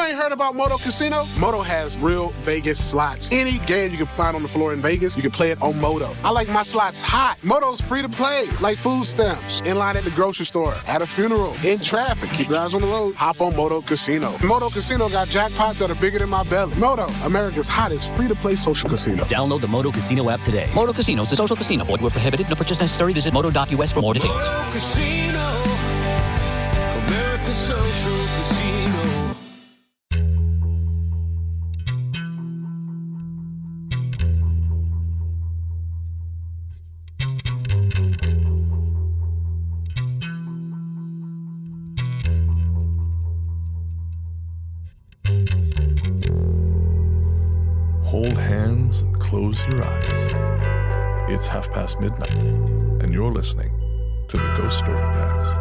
ain't heard about Moto Casino? Moto has real Vegas slots. Any game you can find on the floor in Vegas, you can play it on Moto. I like my slots hot. Moto's free to play, like food stamps, in line at the grocery store, at a funeral, in traffic. Keep your eyes on the road. Hop on Moto Casino. Moto Casino got jackpots that are bigger than my belly. Moto, America's hottest free-to-play social casino. Download the Moto Casino app today. Moto Casino is a social casino. Void where prohibited. No purchase necessary. Visit moto.us for more details. Moto Casino, America's social casino. Hold hands and close your eyes. It's midnight, and you're listening to the Ghost Story Guys.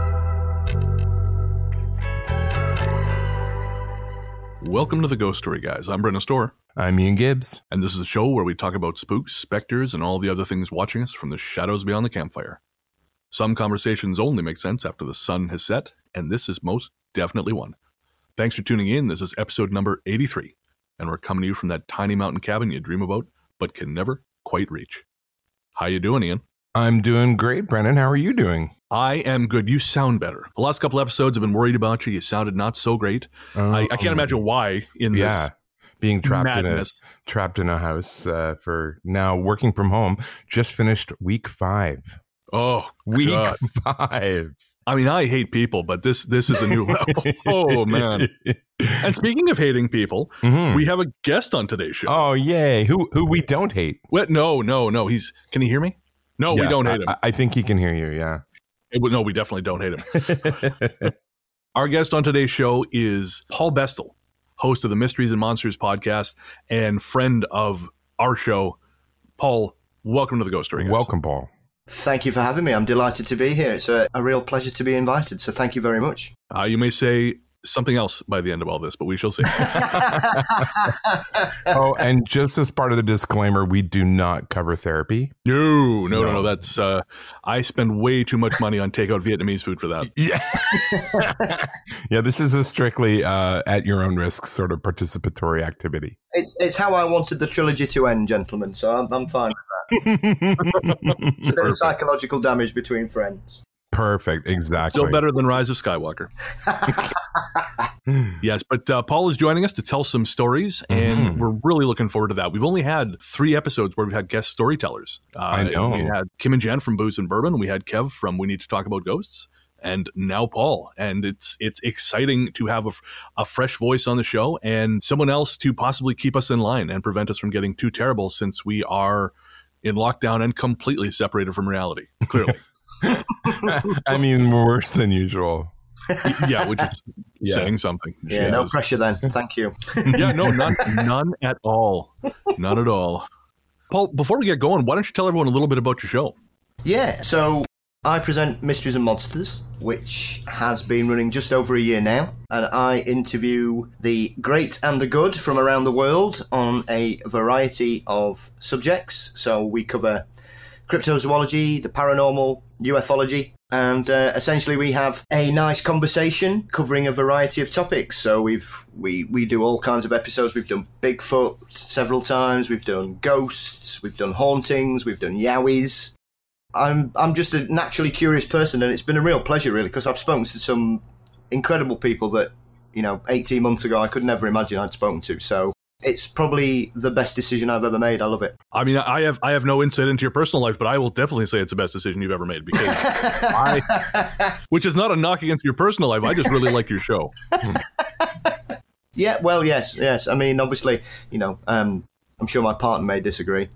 Welcome to the Ghost Story Guys. I'm Brendan Storr. I'm Ian Gibbs. And this is a show where we talk about spooks, specters, and all the other things watching us from the shadows beyond the campfire. Some conversations only make sense after the sun has set, and this is most definitely one. Thanks for tuning in. This is episode number 83. And we're coming to you from that tiny mountain cabin you dream about, but can never quite reach. How you doing, Ian? I'm doing great, Brennan. How are you doing? I am good. You sound better. The last couple episodes I've been worried about you. You sounded not so great. I can't imagine why in this being trapped madness. in a house for now working from home. Just finished week 5. Oh, week God. 5. I mean, I hate people, but this is a new level. Oh, man. And speaking of hating people, we have a guest on today's show. Oh, yay. Who we don't hate. What? No. Can he hear me? No, we don't hate him. I think he can hear you, yeah. No, we definitely don't hate him. Our guest on today's show is Paul Bestel, host of the Mysteries and Monsters podcast and friend of our show. Paul, welcome to the Ghost Story Guys. Welcome, Paul. Thank you for having me. I'm delighted to be here. It's a real pleasure to be invited, so thank you very much. You may say something else by the end of all this, but we shall see. Oh, and just as part of the disclaimer, we do not cover therapy. No. That's I spend way too much money on takeout Vietnamese food for that. Yeah, yeah. This is a strictly at your own risk sort of participatory activity. It's how I wanted the trilogy to end, gentlemen. So I'm fine with that. It's a bit of psychological damage between friends. Perfect. Exactly. Still better than Rise of Skywalker. Yes, but Paul is joining us to tell some stories, and we're really looking forward to that. We've only had 3 episodes where we've had guest storytellers. I know. We had Kim and Jen from Booze and Bourbon. We had Kev from We Need to Talk About Ghosts. And now Paul. And it's exciting to have a fresh voice on the show and someone else to possibly keep us in line and prevent us from getting too terrible, since we are in lockdown and completely separated from reality, clearly. I mean, worse than usual. Yeah, which is saying something. Yeah, no pressure then. Thank you. Yeah, no, none at all. None at all. Paul, before we get going, why don't you tell everyone a little bit about your show? Yeah, so I present Mysteries and Monsters, which has been running just over a year now, and I interview the great and the good from around the world on a variety of subjects. So we cover cryptozoology, the paranormal, ufology, and essentially we have a nice conversation covering a variety of topics. So we do all kinds of episodes. We've done Bigfoot several times, we've done ghosts, we've done hauntings, we've done yowies. I'm just a naturally curious person, and it's been a real pleasure, really, because I've spoken to some incredible people that, 18 months ago I could never imagine I'd spoken to. So it's probably the best decision I've ever made. I love it. I mean, I have no insight into your personal life, but I will definitely say it's the best decision you've ever made, because which is not a knock against your personal life. I just really like your show. Yeah, well, yes. I mean, obviously, I'm sure my partner may disagree.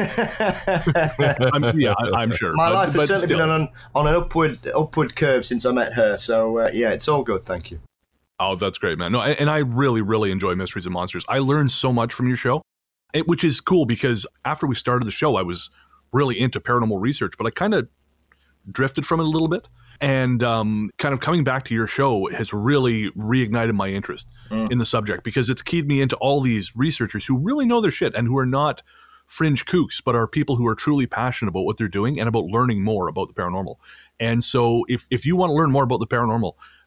I'm sure. My life has certainly been on an upward curve since I met her. So, it's all good. Thank you. Oh, that's great, man. No, and I really, really enjoy Mysteries and Monsters. I learned so much from your show, which is cool, because after we started the show, I was really into paranormal research, but I kind of drifted from it a little bit. And kind of coming back to your show has really reignited my interest in the subject, because it's keyed me into all these researchers who really know their shit and who are not fringe kooks, but are people who are truly passionate about what they're doing and about learning more about the paranormal. And so if you want to learn more about the paranormal,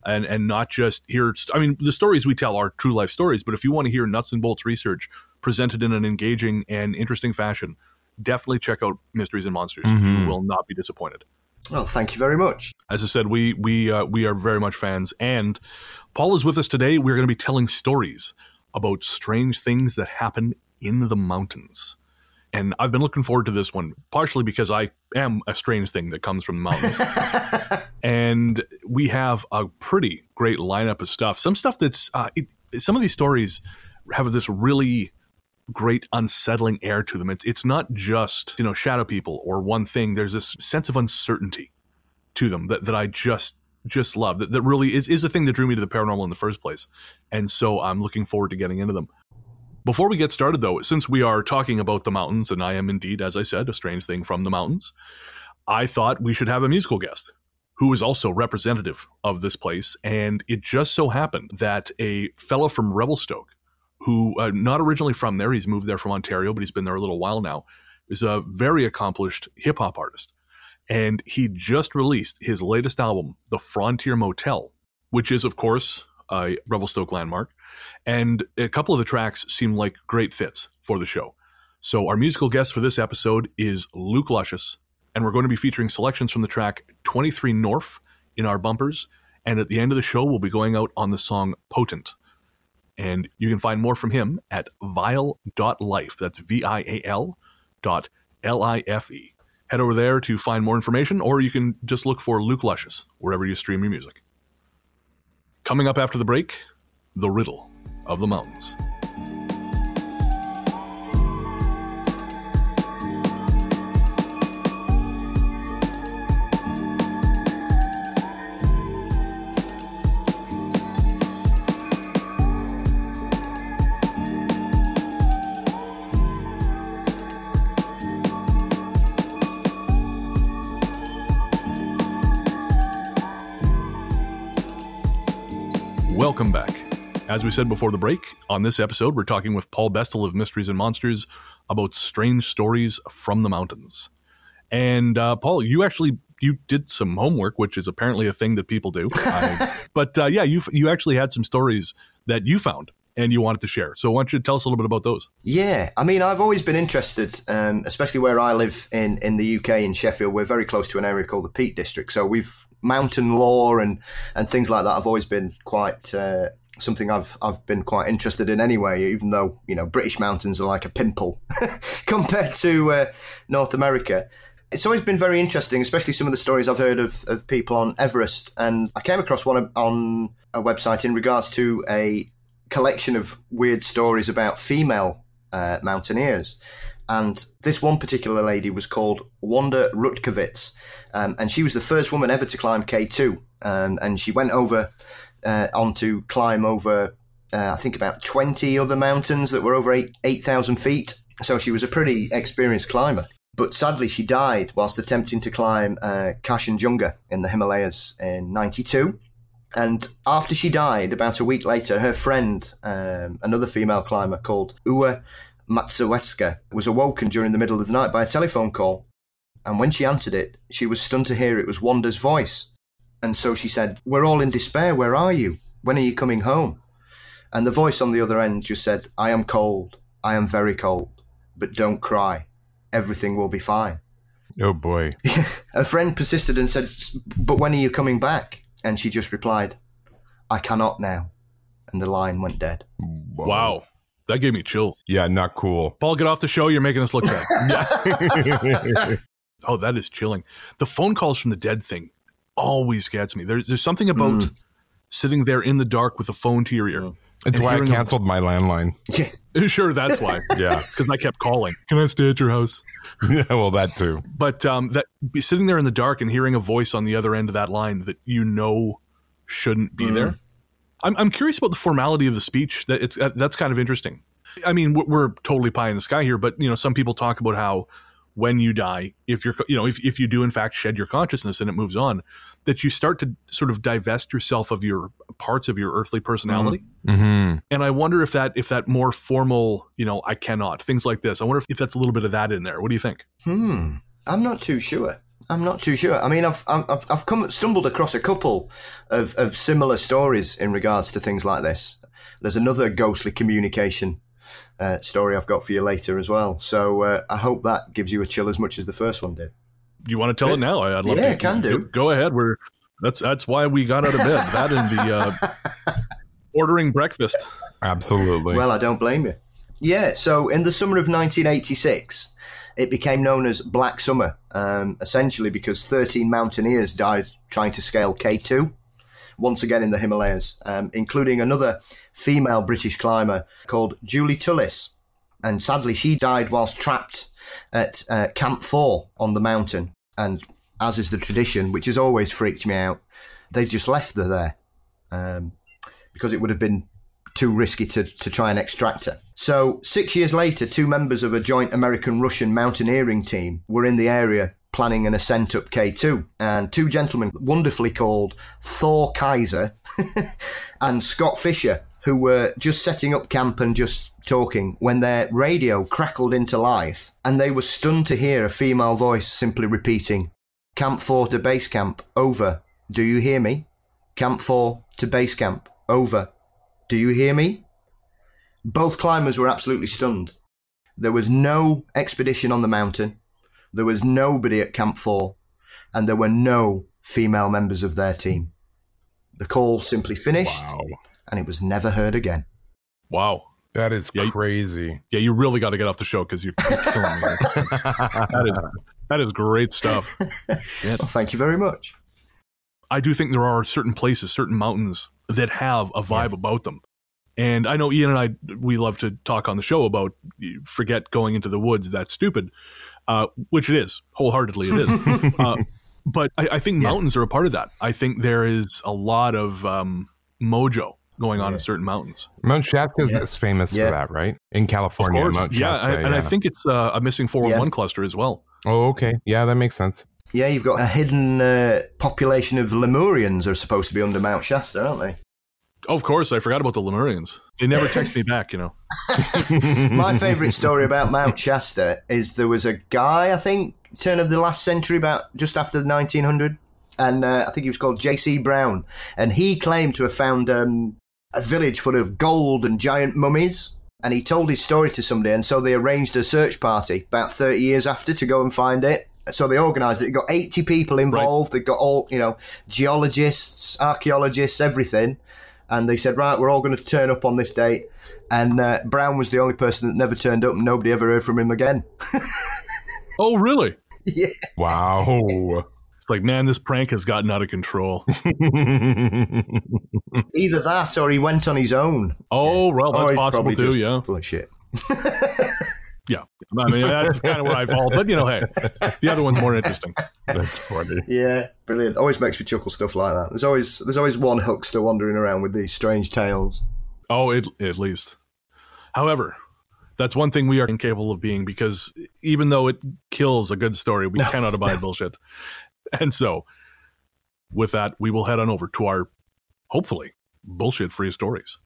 and not just hear. I mean, the stories we tell are true life stories, but if you want to hear nuts and bolts research presented in an engaging and interesting fashion, definitely check out Mysteries and Monsters. You will not be disappointed. Well, thank you very much. As I said, we are very much fans, and Paul is with us today. We're going to be telling stories about strange things that happen in the mountains. And I've been looking forward to this one, partially because I am a strange thing that comes from the mountains. And we have a pretty great lineup of stuff. Some stuff that's, some of these stories have this really great unsettling air to them. It's not just, shadow people or one thing. There's this sense of uncertainty to them that I just love. That really is the thing that drew me to the paranormal in the first place. And so I'm looking forward to getting into them. Before we get started, though, since we are talking about the mountains, and I am indeed, as I said, a strange thing from the mountains, I thought we should have a musical guest who is also representative of this place. And it just so happened that a fellow from Revelstoke, who not originally from there, he's moved there from Ontario, but he's been there a little while now, is a very accomplished hip-hop artist. And he just released his latest album, The Frontier Motel, which is, of course, a Revelstoke landmark. And a couple of the tracks seem like great fits for the show. So our musical guest for this episode is Luke Luscious, and we're going to be featuring selections from the track 23 North in our bumpers. And at the end of the show, we'll be going out on the song Potent. And you can find more from him at vial.life. That's VIAL.LIFE. Head over there to find more information, or you can just look for Luke Luscious wherever you stream your music. Coming up after the break, The Riddle of the Mountains. Welcome back. As we said before the break, on this episode, we're talking with Paul Bestel of Mysteries and Monsters about strange stories from the mountains. And Paul, you did some homework, which is apparently a thing that people do. You actually had some stories that you found and you wanted to share. So why don't you tell us a little bit about those? Yeah, I mean, I've always been interested, especially where I live in the UK, in Sheffield. We're very close to an area called the Peak District. So we've mountain lore and things like that. I've always been quite something I've been quite interested in anyway, even though, British mountains are like a pimple compared to North America. It's always been very interesting, especially some of the stories I've heard of people on Everest. And I came across one on a website in regards to a collection of weird stories about female mountaineers. And this one particular lady was called Wanda Rutkiewicz, and she was the first woman ever to climb K2. And she went over on to climb over, I think, about 20 other mountains that were over 8,000 feet. So she was a pretty experienced climber. But sadly, she died whilst attempting to climb Kanchenjunga in the Himalayas in 92. And after she died, about a week later, her friend, another female climber called Uwe Matsueska, was awoken during the middle of the night by a telephone call. And when she answered it, she was stunned to hear it was Wanda's voice. And so she said, "We're all in despair. Where are you? When are you coming home?" And the voice on the other end just said, "I am cold. I am very cold. But don't cry. Everything will be fine." Oh, boy. Her friend persisted and said, "But when are you coming back?" And she just replied, "I cannot now." And the line went dead. Whoa. Wow. That gave me chills. Yeah, not cool. Paul, get off the show. You're making us look bad. Oh, that is chilling. The phone calls from the dead thing always gets me. There's something about sitting there in the dark with a phone to your ear. It's why I canceled my landline. Sure, that's why. Yeah. It's because I kept calling. Can I stay at your house? Yeah, well, that too. But that sitting there in the dark and hearing a voice on the other end of that line that shouldn't be there. I'm curious about the formality of the speech. That's kind of interesting. I mean, we're totally pie in the sky here, but some people talk about how when you die, if you do in fact shed your consciousness and it moves on, that you start to sort of divest yourself of your parts of your earthly personality. Mm-hmm. And I wonder if that more formal, I cannot, things like this, I wonder if that's a little bit of that in there. What do you think? I'm not too sure. I'm not too sure. I mean, I've stumbled across a couple of similar stories in regards to things like this. There's another ghostly communication story I've got for you later as well. So I hope that gives you a chill as much as the first one did. You want to tell it now? I'd love to. Yeah, can do. Go ahead. That's why we got out of bed. That and the ordering breakfast. Absolutely. Well, I don't blame you. Yeah, so in the summer of 1986, it became known as Black Summer, essentially because 13 mountaineers died trying to scale K2, once again in the Himalayas, including another female British climber called Julie Tullis. And sadly, she died whilst trapped at Camp 4 on the mountain. And as is the tradition, which has always freaked me out, they just left her there because it would have been too risky to try and extract her. So 6 years later, 2 members of a joint American-Russian mountaineering team were in the area planning an ascent up K2. And 2 gentlemen wonderfully called Thor Kaiser and Scott Fisher, who were just setting up camp and just talking when their radio crackled into life, and they were stunned to hear a female voice simply repeating, "Camp 4 to base camp, over. Do you hear me? Camp 4 to base camp, over. Do you hear me?" Both climbers were absolutely stunned. There was no expedition on the mountain. There was nobody at Camp 4, and there were no female members of their team. The call simply finished, and it was never heard again. Wow. That is crazy. Yeah, you really got to get off the show because you're killing me. That is great stuff. Shit. Well, thank you very much. I do think there are certain places, certain mountains that have a vibe about them. And I know Ian and we love to talk on the show about forget going into the woods, that's stupid, which it is. Wholeheartedly it is. But I think mountains are a part of that. I think there is a lot of mojo going on in certain mountains. Mount Shasta is famous for that, right? In California, of course. Mount Shasta. And I think it's a missing 411 cluster as well. Oh, okay. Yeah, that makes sense. Yeah, you've got a hidden population of Lemurians are supposed to be under Mount Shasta, aren't they? Of course, I forgot about the Lemurians. They never text me back, you know. My favourite story about Mount Shasta is there was a guy, I think, turn of the last century, about just after the 1900, and I think he was called J.C. Brown, and he claimed to have found a village full of gold and giant mummies, and he told his story to somebody, and so they arranged a search party about 30 years after to go and find it. So they organised it. They got 80 people involved. Right. They got all, geologists, archaeologists, everything. And they said, right, we're all going to turn up on this date. And Brown was the only person that never turned up, and nobody ever heard from him again. Oh, really? Yeah. Wow. It's like, man, this prank has gotten out of control. Either that or he went on his own. Oh, well, that's possible too, yeah. Full of shit. Yeah. I mean, that's kind of where I fall. But, hey, the other one's more interesting. That's funny. Yeah, brilliant. Always makes me chuckle, stuff like that. There's always one huckster wandering around with these strange tales. Oh, at least. However, that's one thing we are incapable of being, because even though it kills a good story, we cannot abide bullshit. And so, with that, we will head on over to our, hopefully, bullshit-free stories.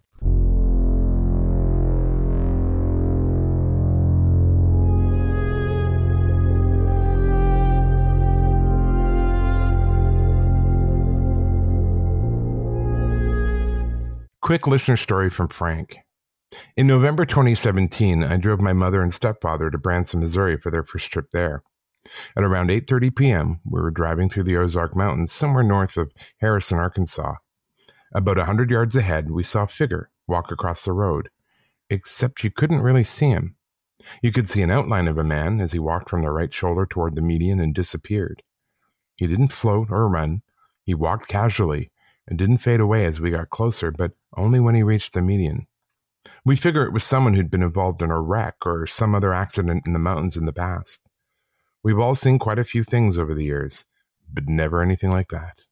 Quick listener story from Frank. In November 2017, I drove my mother and stepfather to Branson, Missouri for their first trip there. At around 8:30 p.m., we were driving through the Ozark Mountains somewhere north of Harrison, Arkansas. About 100 yards ahead, we saw a figure walk across the road, except you couldn't really see him. You could see an outline of a man as he walked from the right shoulder toward the median and disappeared. He didn't float or run. He walked casually and didn't fade away as we got closer, but only when he reached the median. We figure it was someone who'd been involved in a wreck or some other accident in the mountains in the past. We've all seen quite a few things over the years, but never anything like that.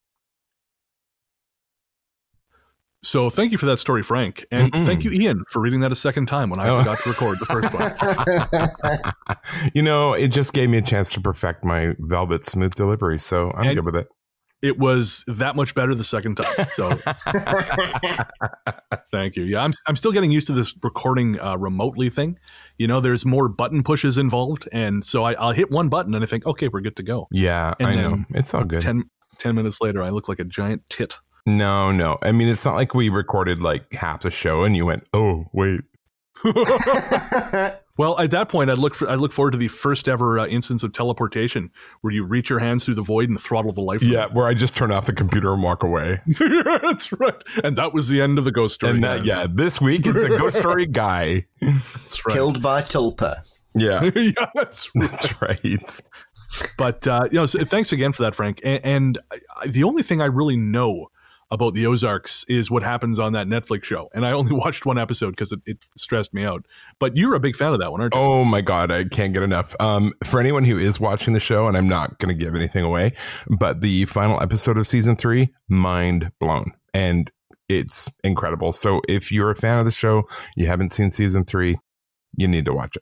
So thank you for that story, Frank. And thank you, Ian, for reading that a second time when I forgot to record the first one. It just gave me a chance to perfect my velvet smooth delivery, so I'm good with it. it was that much better the second time. So thank you. Yeah, I'm still getting used to this recording remotely thing. There's more button pushes involved. And so I'll hit one button and I think, okay, we're good to go. Yeah, and I know. It's all good. 10 minutes later, I look like a giant tit. No. I mean, it's not like we recorded like half the show and you went, oh, wait. Well, at that point, I look forward to the first ever instance of teleportation where you reach your hands through the void and throttle the life. Yeah, where I just turn off the computer and walk away. That's right. And that was the end of the ghost story. And this week it's a ghost story guy. That's right. Killed by Tulpa. Yeah. Yeah, that's right. That's right. But, so thanks again for that, Frank. And the only thing I really know about the Ozarks is what happens on that Netflix show. And I only watched one episode because it stressed me out. But you're a big fan of that one, aren't you? Oh my God, I can't get enough. For anyone who is watching the show, and I'm not going to give anything away, but the final episode of season 3, mind blown. And it's incredible. So if you're a fan of the show, you haven't seen season 3, you need to watch it.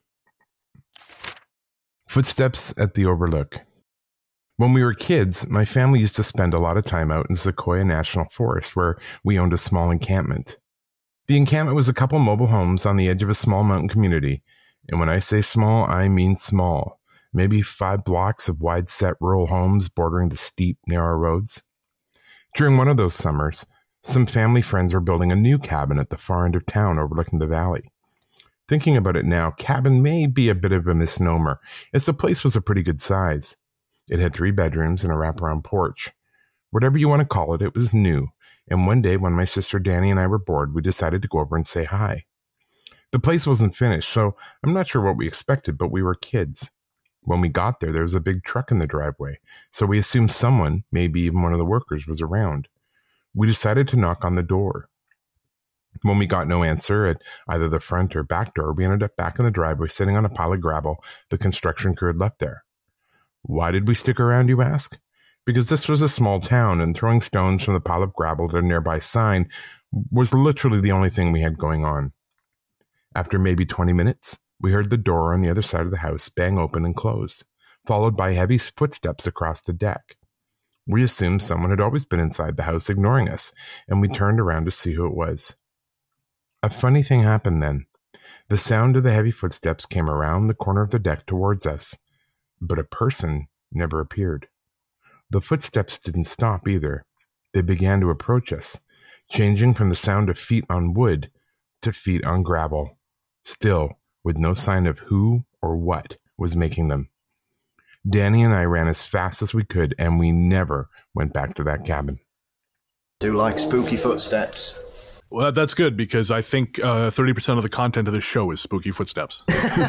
Footsteps at the Overlook. When we were kids, my family used to spend a lot of time out in Sequoia National Forest, where we owned a small encampment. The encampment was a couple mobile homes on the edge of a small mountain community. And when I say small, I mean small. Maybe 5 blocks of wide-set rural homes bordering the steep, narrow roads. During one of those summers, some family friends were building a new cabin at the far end of town overlooking the valley. Thinking about it now, cabin may be a bit of a misnomer, as the place was a pretty good size. It had 3 bedrooms and a wraparound porch. Whatever you want to call it, it was new. And one day when my sister Danny and I were bored, we decided to go over and say hi. The place wasn't finished, so I'm not sure what we expected, but we were kids. When we got there was a big truck in the driveway, so we assumed someone, maybe even one of the workers, was around. We decided to knock on the door. When we got no answer at either the front or back door, we ended up back in the driveway sitting on a pile of gravel the construction crew had left there. Why did we stick around, you ask? Because this was a small town, and throwing stones from the pile of gravel to a nearby sign was literally the only thing we had going on. After maybe 20 minutes, we heard the door on the other side of the house bang open and close, followed by heavy footsteps across the deck. We assumed someone had always been inside the house ignoring us, and we turned around to see who it was. A funny thing happened then. The sound of the heavy footsteps came around the corner of the deck towards us, but a person never appeared. The footsteps didn't stop either. They began to approach us, changing from the sound of feet on wood to feet on gravel, still with no sign of who or what was making them. Danny and I ran as fast as we could, and we never went back to that cabin. Do like spooky footsteps. Well, that's good, because I think 30% of the content of this show is spooky footsteps.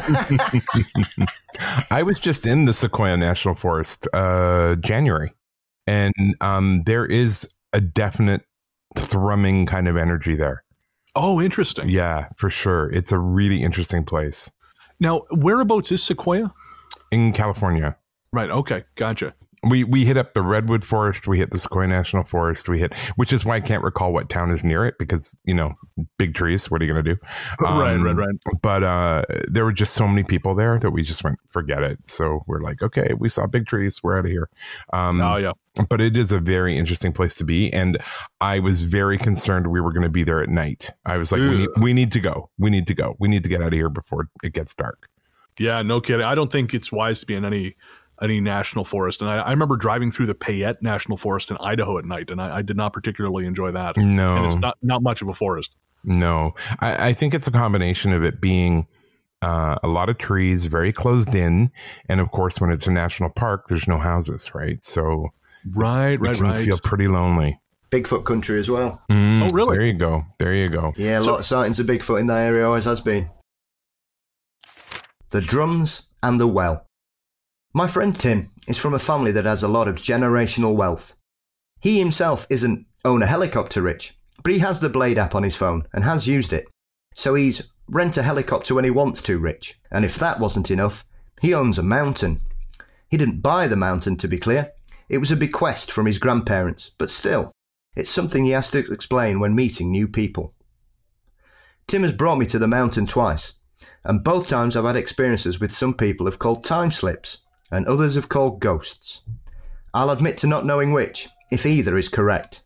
I was just in the Sequoia National Forest January, and there is a definite thrumming kind of energy there. Oh, interesting. Yeah, for sure. It's a really interesting place. Now, whereabouts is Sequoia? In California. Right. Okay. Gotcha. We hit up the Redwood Forest, we hit the Sequoia National Forest, which is why I can't recall what town is near it, because, big trees, what are you going to do? Right. But there were just so many people there that we just went, forget it. So we're like, okay, we saw big trees, we're out of here. Yeah. But it is a very interesting place to be, and I was very concerned we were going to be there at night. I was like, we need to go. We need to go. We need to get out of here before it gets dark. Yeah, no kidding. I don't think it's wise to be in any national forest. And I remember driving through the Payette National Forest in Idaho at night, and I did not particularly enjoy that. No. And it's not much of a forest. No. I think it's a combination of it being a lot of trees, very closed in. And of course, when it's a national park, there's no houses, right? So Right. Feel pretty lonely. Bigfoot country as well. Oh, really? There you go. Yeah, a lot of sightings of Bigfoot in that area, always has been. The drums and the well. My friend Tim is from a family that has a lot of generational wealth. He himself isn't owner helicopter rich, but he has the Blade app on his phone and has used it. So he's rent a helicopter when he wants to rich. And if that wasn't enough, he owns a mountain. He didn't buy the mountain, to be clear. It was a bequest from his grandparents, but still, it's something he has to explain when meeting new people. Tim has brought me to the mountain twice, and both times I've had experiences with some people have called time slips, and others have called ghosts. I'll admit to not knowing which, if either is correct.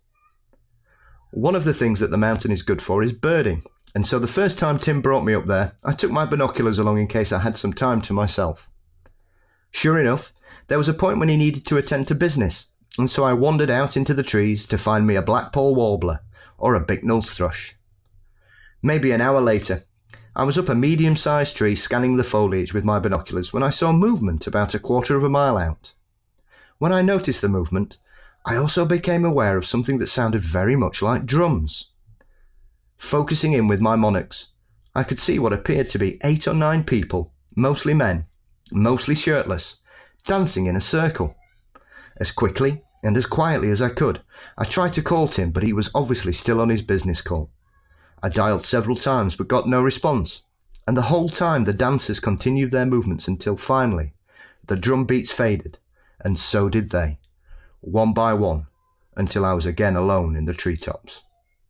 One of the things that the mountain is good for is birding, and so the first time Tim brought me up there, I took my binoculars along in case I had some time to myself. Sure enough, there was a point when he needed to attend to business, and so I wandered out into the trees to find me a blackpoll warbler or a Bicknell's thrush. Maybe an hour later, I was up a medium-sized tree scanning the foliage with my binoculars when I saw movement about a quarter of a mile out. When I noticed the movement, I also became aware of something that sounded very much like drums. Focusing in with my monocs, I could see what appeared to be 8 or 9 people, mostly men, mostly shirtless, dancing in a circle. As quickly and as quietly as I could, I tried to call Tim, but he was obviously still on his business call. I dialed several times but got no response, and the whole time the dancers continued their movements until finally the drum beats faded, and so did they, one by one, until I was again alone in the treetops.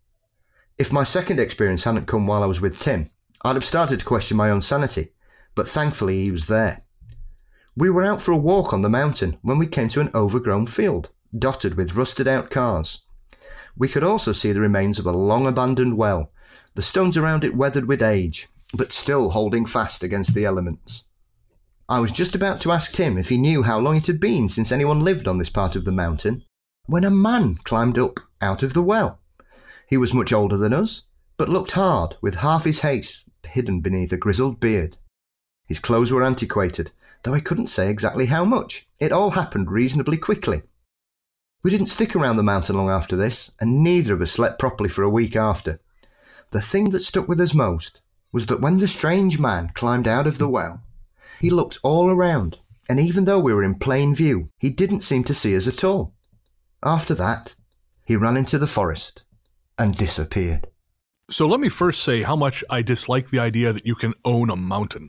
If my second experience hadn't come while I was with Tim, I'd have started to question my own sanity, but thankfully he was there. We were out for a walk on the mountain when we came to an overgrown field, dotted with rusted out cars. We could also see the remains of a long abandoned well, the stones around it weathered with age, but still holding fast against the elements. I was just about to ask Tim if he knew how long it had been since anyone lived on this part of the mountain, when a man climbed up out of the well. He was much older than us, but looked hard, with half his face hidden beneath a grizzled beard. His clothes were antiquated, though I couldn't say exactly how much. It all happened reasonably quickly. We didn't stick around the mountain long after this, and neither of us slept properly for a week after. The thing that stuck with us most was that when the strange man climbed out of the well, he looked all around, and even though we were in plain view, he didn't seem to see us at all. After that, he ran into the forest and disappeared. So let me first say how much I dislike the idea that you can own a mountain.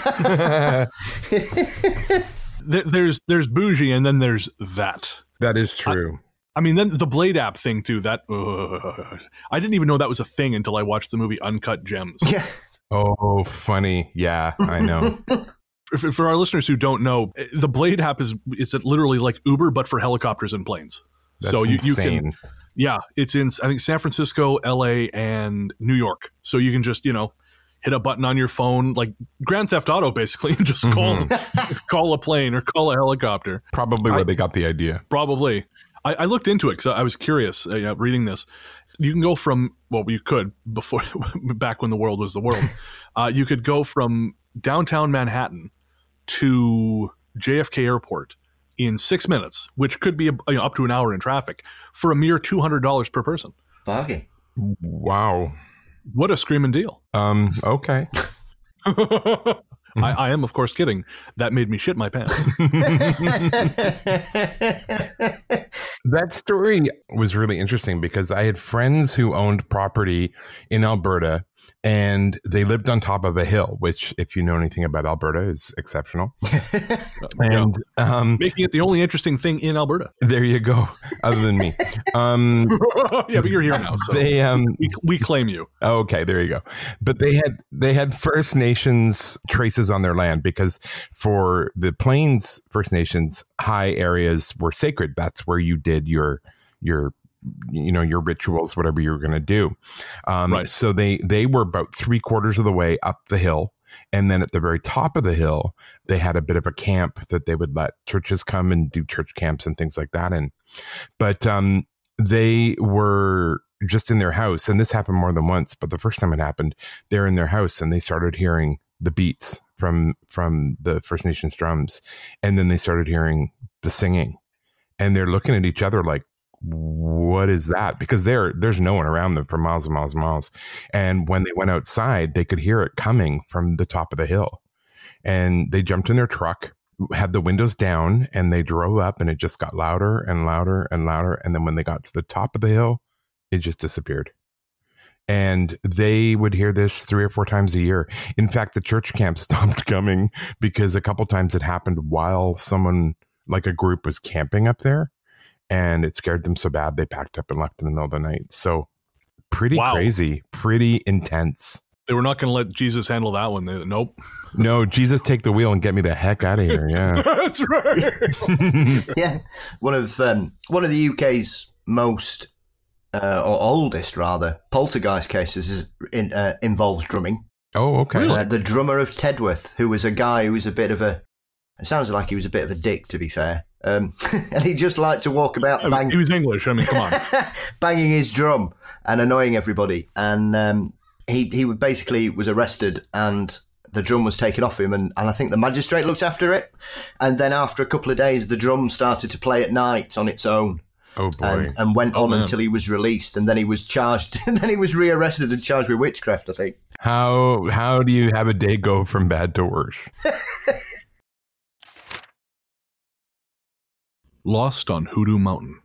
There's bougie, and then there's that. That is true. I mean, then the Blade app thing, too, that... I didn't even know that was a thing until I watched the movie Uncut Gems. Yeah. Oh, funny. Yeah, I know. For our listeners who don't know, the Blade app is literally like Uber, but for helicopters and planes. That's so you insane. can... Yeah, it's in, I think, San Francisco, LA, and New York. So you can just, hit a button on your phone, like Grand Theft Auto, basically, and just call a plane or call a helicopter. Probably where they got the idea. Probably. I looked into it because I was curious reading this. You can go from, well, you could before, back when the world was the world. You could go from downtown Manhattan to JFK Airport in 6 minutes, which could be up to an hour in traffic, for a mere $200 per person. Bargain. Wow. What a screaming deal. Okay. I am, of course, kidding. That made me shit my pants. That story was really interesting because I had friends who owned property in Alberta, and they lived on top of a hill, which, if you know anything about Alberta, is exceptional. And making it the only interesting thing in Alberta. There you go. Other than me. Yeah, but you're here now, so we claim you. Okay, there you go. But they had First Nations traces on their land because for the Plains First Nations, high areas were sacred. That's where you did your rituals, whatever you were going to do. Right. So they were about 3/4 of the way up the hill. And then at the very top of the hill, they had a bit of a camp that they would let churches come and do church camps and things like that in. But they were just in their house. And this happened more than once. But the first time it happened, they're in their house and they started hearing the beats from the First Nations drums. And then they started hearing the singing. And they're looking at each other like, what is that? Because there's no one around them for miles and miles and miles. And when they went outside, they could hear it coming from the top of the hill. And they jumped in their truck, had the windows down, and they drove up, and it just got louder and louder and louder. And then when they got to the top of the hill, it just disappeared. And they would hear this 3 or 4 times a year. In fact, the church camp stopped coming because a couple times it happened while someone, like a group, was camping up there. And it scared them so bad, they packed up and left in the middle of the night. So pretty crazy, pretty intense. They were not going to let Jesus handle that one. Nope. No, Jesus, take the wheel and get me the heck out of here. Yeah. That's right. Yeah, one of the UK's most or oldest rather poltergeist cases involves drumming. Oh, okay. The drummer of Tedworth, who was a guy who was a bit of a. It sounds like he was a bit of a dick, to be fair. And he just liked to walk about He was English. I mean, come on. banging his drum and annoying everybody. And he basically was arrested, and the drum was taken off him. And I think the magistrate looked after it. And then after a couple of days, the drum started to play at night on its own. Oh, boy. And went on man. until he was released. And then he was charged. And then he was rearrested and charged with witchcraft, I think. How do you have a day go from bad to worse? Lost on Hoodoo Mountain.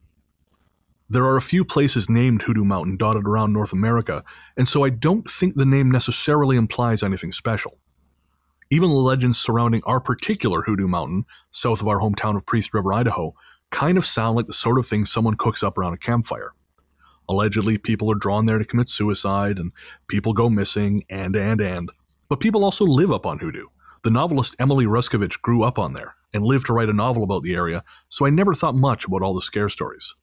There are a few places named Hoodoo Mountain dotted around North America, and so I don't think the name necessarily implies anything special. Even the legends surrounding our particular Hoodoo Mountain, south of our hometown of Priest River, Idaho, kind of sound like the sort of thing someone cooks up around a campfire. Allegedly, people are drawn there to commit suicide, and people go missing, and. But people also live up on Hoodoo. The novelist Emily Ruskovich grew up on there, and lived to write a novel about the area, so I never thought much about all the scare stories.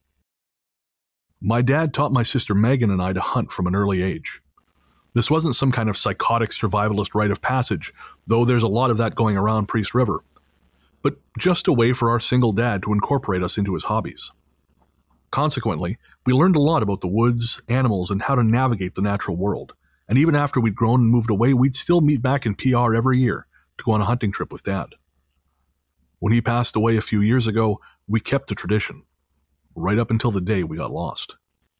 My dad taught my sister Megan and I to hunt from an early age. This wasn't some kind of psychotic survivalist rite of passage, though there's a lot of that going around Priest River, but just a way for our single dad to incorporate us into his hobbies. Consequently, we learned a lot about the woods, animals, and how to navigate the natural world, and even after we'd grown and moved away, we'd still meet back in PR every year to go on a hunting trip with Dad. When he passed away a few years ago, we kept the tradition, right up until the day we got lost.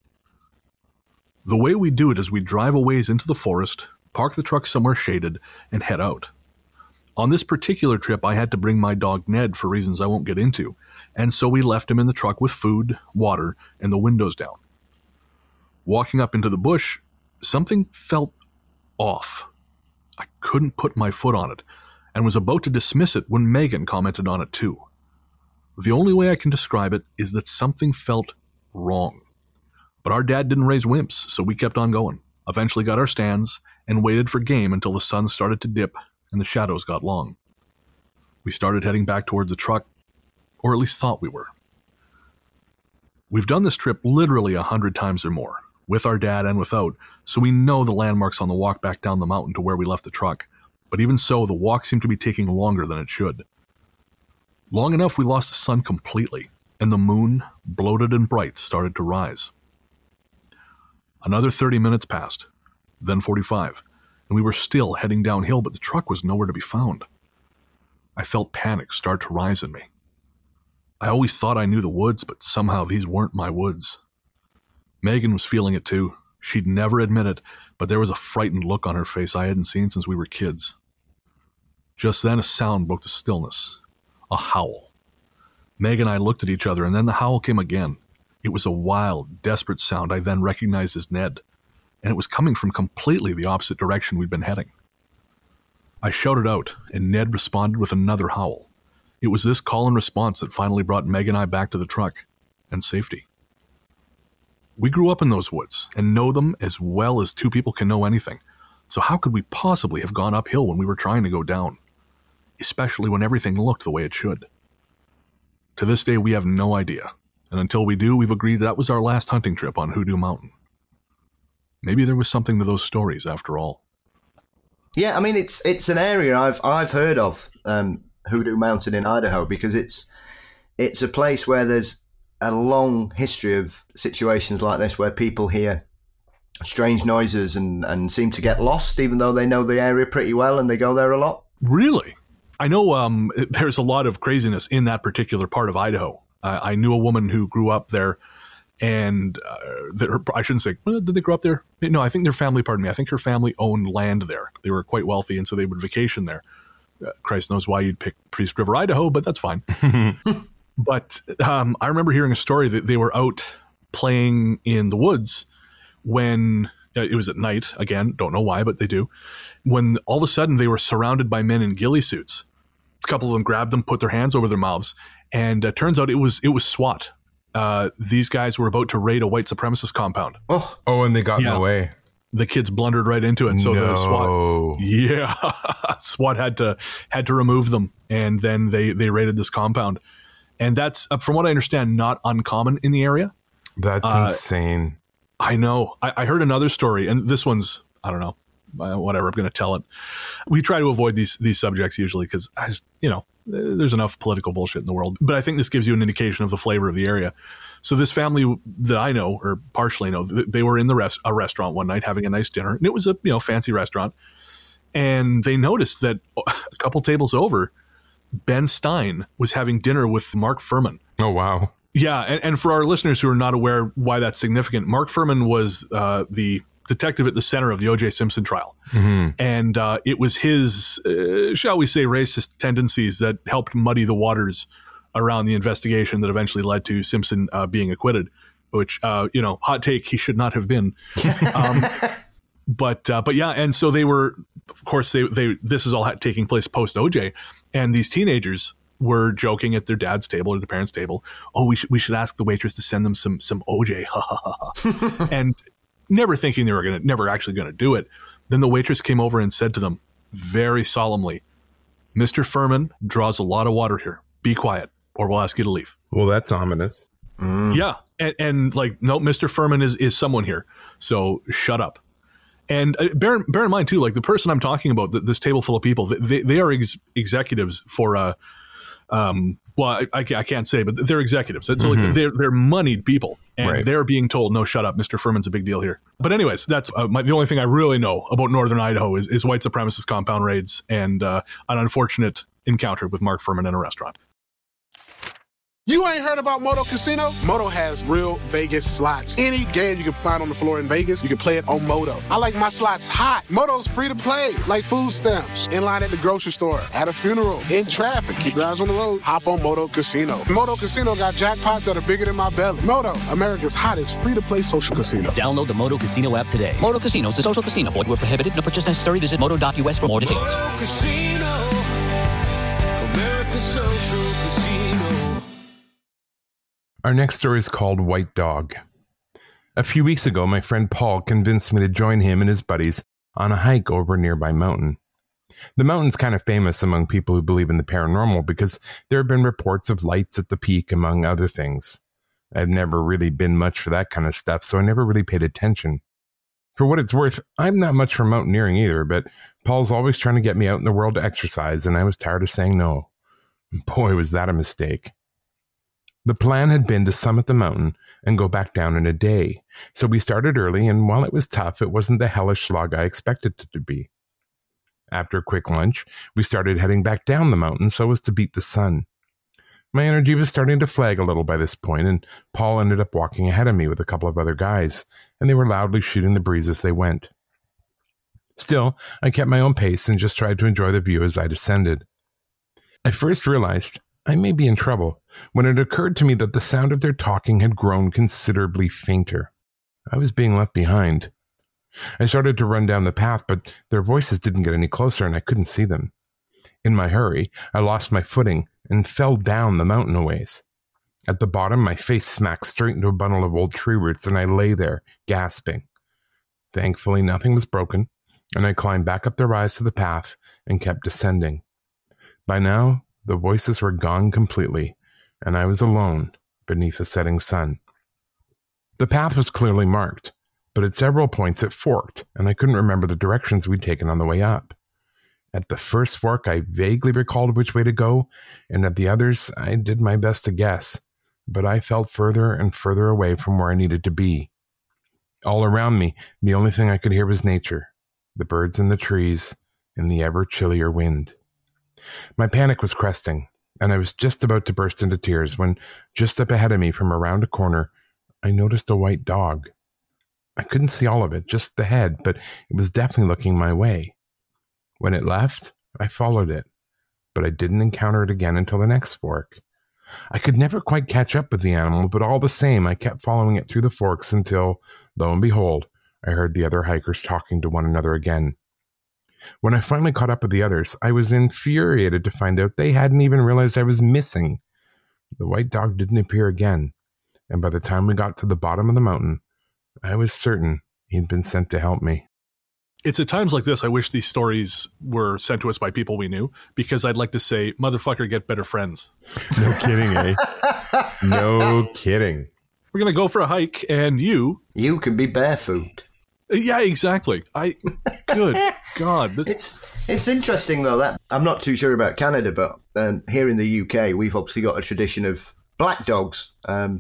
The way we do it is we drive a ways into the forest, park the truck somewhere shaded, and head out. On this particular trip, I had to bring my dog Ned for reasons I won't get into, and so we left him in the truck with food, water, and the windows down. Walking up into the bush, something felt off. I couldn't put my foot on it, and was about to dismiss it when Megan commented on it too. The only way I can describe it is that something felt wrong. But our dad didn't raise wimps, so we kept on going, eventually got our stands, and waited for game until the sun started to dip and the shadows got long. We started heading back towards the truck, or at least thought we were. We've done this trip literally 100 times or more, with our dad and without, so we know the landmarks on the walk back down the mountain to where we left the truck. But even so, the walk seemed to be taking longer than it should. Long enough we lost the sun completely, and the moon, bloated and bright, started to rise. Another 30 minutes passed, then 45, and we were still heading downhill, but the truck was nowhere to be found. I felt panic start to rise in me. I always thought I knew the woods, but somehow these weren't my woods. Megan was feeling it too. She'd never admit it, but there was a frightened look on her face I hadn't seen since we were kids. Just then a sound broke the stillness. A howl. Meg and I looked at each other, and then the howl came again. It was a wild, desperate sound I then recognized as Ned, and it was coming from completely the opposite direction we'd been heading. I shouted out, and Ned responded with another howl. It was this call and response that finally brought Meg and I back to the truck, and safety. We grew up in those woods, and know them as well as two people can know anything, so how could we possibly have gone uphill when we were trying to go down? Especially when everything looked the way it should. To this day, we have no idea, and until we do, we've agreed that was our last hunting trip on Hoodoo Mountain. Maybe there was something to those stories after all. Yeah, I mean, it's an area I've heard of, Hoodoo Mountain in Idaho, because it's a place where there's a long history of situations like this where people hear strange noises and seem to get lost, even though they know the area pretty well and they go there a lot. Really? I know there's a lot of craziness in that particular part of Idaho. I knew a woman who grew up there, and I shouldn't say, did they grow up there? No, I think their family, I think her family owned land there. They were quite wealthy, and so they would vacation there. Christ knows why you'd pick Priest River, Idaho, but that's fine. But I remember hearing a story that they were out playing in the woods when it was at night. Again, don't know why, but they do. When all of a sudden they were surrounded by men in ghillie suits. A couple of them grabbed them, put their hands over their mouths, and it turns out it was SWAT. These guys were about to raid a white supremacist compound. Oh, and they got in the way. the kids blundered right into it. So the SWAT had to remove them, and then they raided this compound. And that's, from what I understand, not uncommon in the area. That's insane. I know. I heard another story, and this one's, I don't know, whatever, I'm going to tell it. We try to avoid these subjects usually because I just, there's enough political bullshit in the world. But I think this gives you an indication of the flavor of the area. So this family that I know, or partially know, they were in a restaurant one night having a nice dinner, and it was a fancy restaurant. And they noticed that a couple tables over, Ben Stein was having dinner with Mark Fuhrman. Oh, wow. Yeah, and for our listeners who are not aware why that's significant, Mark Fuhrman was the detective at the center of the O.J. Simpson trial. Mm-hmm. And it was his, shall we say, racist tendencies that helped muddy the waters around the investigation that eventually led to Simpson being acquitted, which, hot take, he should not have been. But yeah, and so they were, of course, this is all taking place post OJ, and these teenagers were joking at their dad's table or the parents' table. Oh, we should ask the waitress to send them some OJ, and never thinking they were never actually gonna do it. Then the waitress came over and said to them very solemnly, "Mr. Fuhrman draws a lot of water here. Be quiet, or we'll ask you to leave." Well, that's ominous. Yeah, and like, no, Mr. Fuhrman is someone here, so shut up. And bear in mind too, like the person I'm talking about, this table full of people, they are executives for I can't say, but they're executives. So like they're moneyed people, and they're being told, no, shut up, Mr. Fuhrman's a big deal here. But anyways, that's the only thing I really know about Northern Idaho is white supremacist compound raids and an unfortunate encounter with Mark Fuhrman in a restaurant. You ain't heard about Moto Casino? Moto has real Vegas slots. Any game you can find on the floor in Vegas, you can play it on Moto. I like my slots hot. Moto's free to play, like food stamps. In line at the grocery store, at a funeral, in traffic. Keep your eyes on the road. Hop on Moto Casino. Moto Casino got jackpots that are bigger than my belly. Moto, America's hottest free-to-play social casino. Download the Moto Casino app today. Moto Casino is a social casino. Void where prohibited. No purchase necessary. Visit moto.us for more details. Moto Casino, America's social casino. Our next story is called White Dog. A few weeks ago, my friend Paul convinced me to join him and his buddies on a hike over a nearby mountain. The mountain's kind of famous among people who believe in the paranormal because there have been reports of lights at the peak, among other things. I've never really been much for that kind of stuff, so I never really paid attention. For what it's worth, I'm not much for mountaineering either, but Paul's always trying to get me out in the world to exercise, and I was tired of saying no. Boy, was that a mistake. The plan had been to summit the mountain and go back down in a day, so we started early, and while it was tough, it wasn't the hellish slog I expected it to be. After a quick lunch, we started heading back down the mountain so as to beat the sun. My energy was starting to flag a little by this point, and Paul ended up walking ahead of me with a couple of other guys, and they were loudly shooting the breeze as they went. Still, I kept my own pace and just tried to enjoy the view as I descended. I first realized I may be in trouble when it occurred to me that the sound of their talking had grown considerably fainter. I was being left behind. I started to run down the path, but their voices didn't get any closer and I couldn't see them. In my hurry, I lost my footing and fell down the mountain a ways. At the bottom, my face smacked straight into a bundle of old tree roots and I lay there, gasping. Thankfully, nothing was broken, and I climbed back up the rise to the path and kept descending. By now, the voices were gone completely, and I was alone beneath the setting sun. The path was clearly marked, but at several points it forked, and I couldn't remember the directions we'd taken on the way up. At the first fork, I vaguely recalled which way to go, and at the others, I did my best to guess, but I felt further and further away from where I needed to be. All around me, the only thing I could hear was nature, the birds in the trees, and the ever-chillier wind. My panic was cresting, and I was just about to burst into tears when, just up ahead of me from around a corner, I noticed a white dog. I couldn't see all of it, just the head, but it was definitely looking my way. When it left, I followed it, but I didn't encounter it again until the next fork. I could never quite catch up with the animal, but all the same, I kept following it through the forks until, lo and behold, I heard the other hikers talking to one another again. When I finally caught up with the others, I was infuriated to find out they hadn't even realized I was missing. The white dog didn't appear again, and by the time we got to the bottom of the mountain, I was certain He'd been sent to help me. It's at times like this I wish these stories were sent to us by people we knew, because I'd like to say, motherfucker, get better friends. No kidding, eh? No kidding. We're going to go for a hike, and you can be barefoot. Yeah, exactly. Good God. It's interesting, though, that I'm not too sure about Canada, but here in the UK, we've obviously got a tradition of black dogs.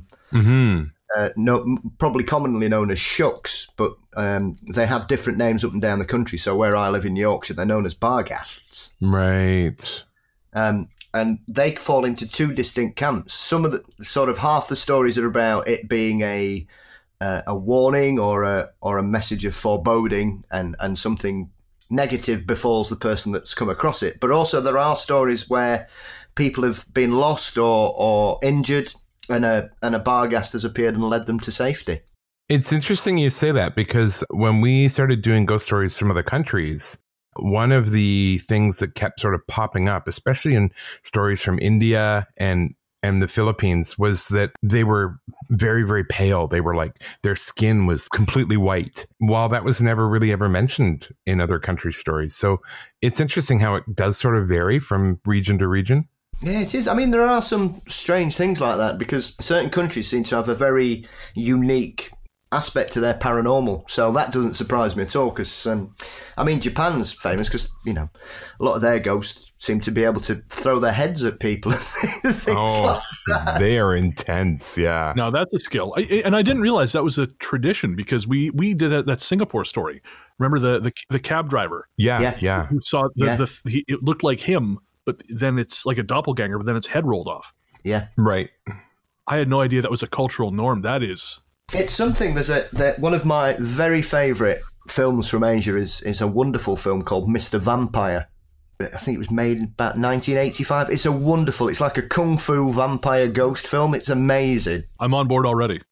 Probably commonly known as shucks, but they have different names up and down the country. So where I live in Yorkshire, they're known as barghasts. Right. And they fall into two distinct camps. Some of the sort of half the stories are about it being a warning or a message of foreboding, and something negative befalls the person that's come across it. But also there are stories where people have been lost or injured, and a barghast has appeared and led them to safety. It's interesting you say that, because when we started doing ghost stories from other countries, one of the things that kept sort of popping up, especially in stories from India and the Philippines, was that they were very, very pale. They were like, their skin was completely white, while that was never really ever mentioned in other country stories. So it's interesting how it does sort of vary from region to region. Yeah, it is. I mean, there are some strange things like that, because certain countries seem to have a very unique aspect to their paranormal. So that doesn't surprise me at all, because, I mean, Japan's famous because, a lot of their ghosts seem to be able to throw their heads at people. Things like that. They are intense, yeah. No, that's a skill. And I didn't realize that was a tradition, because we did that Singapore story. Remember the cab driver? Yeah. Who saw it looked like him, but then it's like a doppelganger, but then its head rolled off. Yeah. Right. I had no idea that was a cultural norm. That is. It's something. One of my very favourite films from Asia is a wonderful film called Mr. Vampire. I think it was made in about 1985. It's it's like a kung fu vampire ghost film. It's amazing. I'm on board already.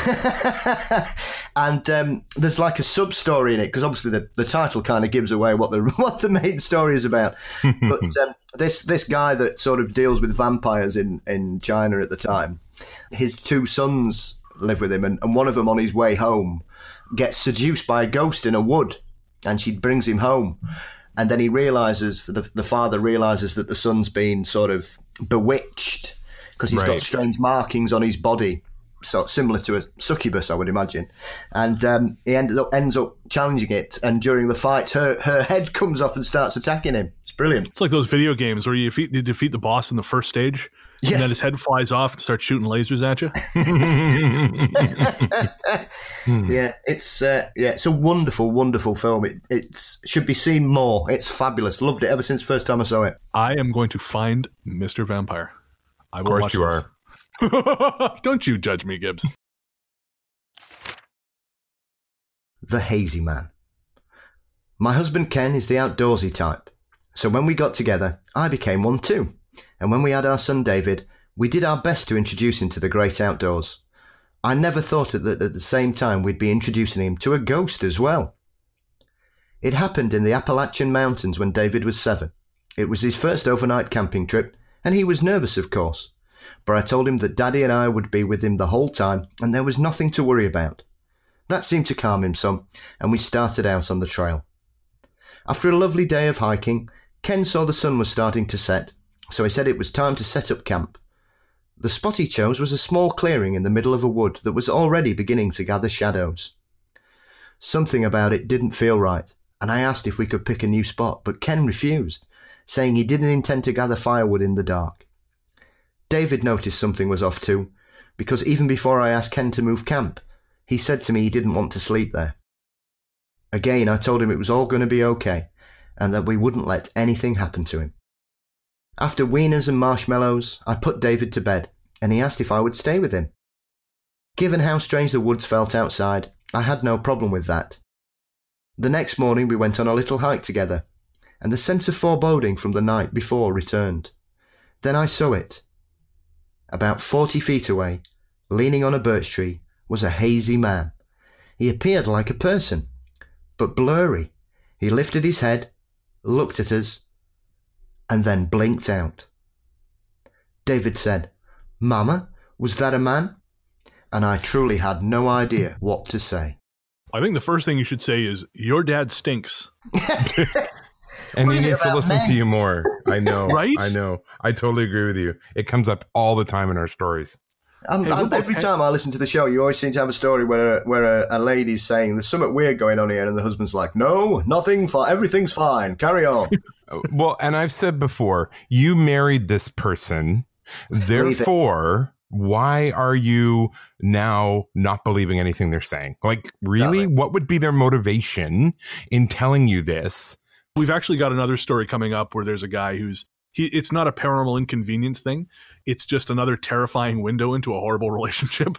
And there's like a sub story in it, because obviously the title kind of gives away what the main story is about. But this guy that sort of deals with vampires in China at the time, his two sons live with him, and one of them on his way home gets seduced by a ghost in a wood, and she brings him home. And then he realizes, the father realizes that the son's been sort of bewitched, because he's got strange markings on his body, so similar to a succubus, I would imagine. And he ends up challenging it, and during the fight, her head comes off and starts attacking him. It's brilliant. It's like those video games where you defeat the boss in the first stage, and then his head flies off and starts shooting lasers at you. Yeah, it's a wonderful, wonderful film. It should be seen more. It's fabulous. Loved it ever since the first time I saw it. I am going to find Mr. Vampire. I will of course watch you this. are. Don't you judge me, Gibbs. The Hazy Man. My husband Ken is the outdoorsy type, so when we got together, I became one too. And when we had our son David, we did our best to introduce him to the great outdoors. I never thought that at the same time we'd be introducing him to a ghost as well. It happened in the Appalachian Mountains when David was 7. It was his first overnight camping trip, and he was nervous, of course. But I told him that Daddy and I would be with him the whole time, and there was nothing to worry about. That seemed to calm him some, and we started out on the trail. After a lovely day of hiking, Ken saw the sun was starting to set, so he said it was time to set up camp. The spot he chose was a small clearing in the middle of a wood that was already beginning to gather shadows. Something about it didn't feel right, and I asked if we could pick a new spot, but Ken refused, saying he didn't intend to gather firewood in the dark. David noticed something was off too, because even before I asked Ken to move camp, he said to me he didn't want to sleep there. Again, I told him it was all going to be okay, and that we wouldn't let anything happen to him. After wieners and marshmallows, I put David to bed, and he asked if I would stay with him. Given how strange the woods felt outside, I had no problem with that. The next morning we went on a little hike together, and the sense of foreboding from the night before returned. Then I saw it. About 40 feet away, leaning on a birch tree, was a hazy man. He appeared like a person, but blurry. He lifted his head, looked at us, and then blinked out. David said, "Mama, was that a man?" And I truly had no idea what to say. I think the first thing you should say is, your dad stinks. And What he is it needs to about listen men? to you more. I know. Right? I know. I totally agree with you. It comes up all the time in our stories. Every time I listen to the show, you always seem to have a story where a lady's saying there's something weird going on here, and the husband's like, "No, nothing. Everything's fine. Carry on." Well, and I've said before, you married this person. Therefore, why are you now not believing anything they're saying? Like, really? Exactly. What would be their motivation in telling you this? We've actually got another story coming up where there's a guy it's not a paranormal inconvenience thing. It's just another terrifying window into a horrible relationship.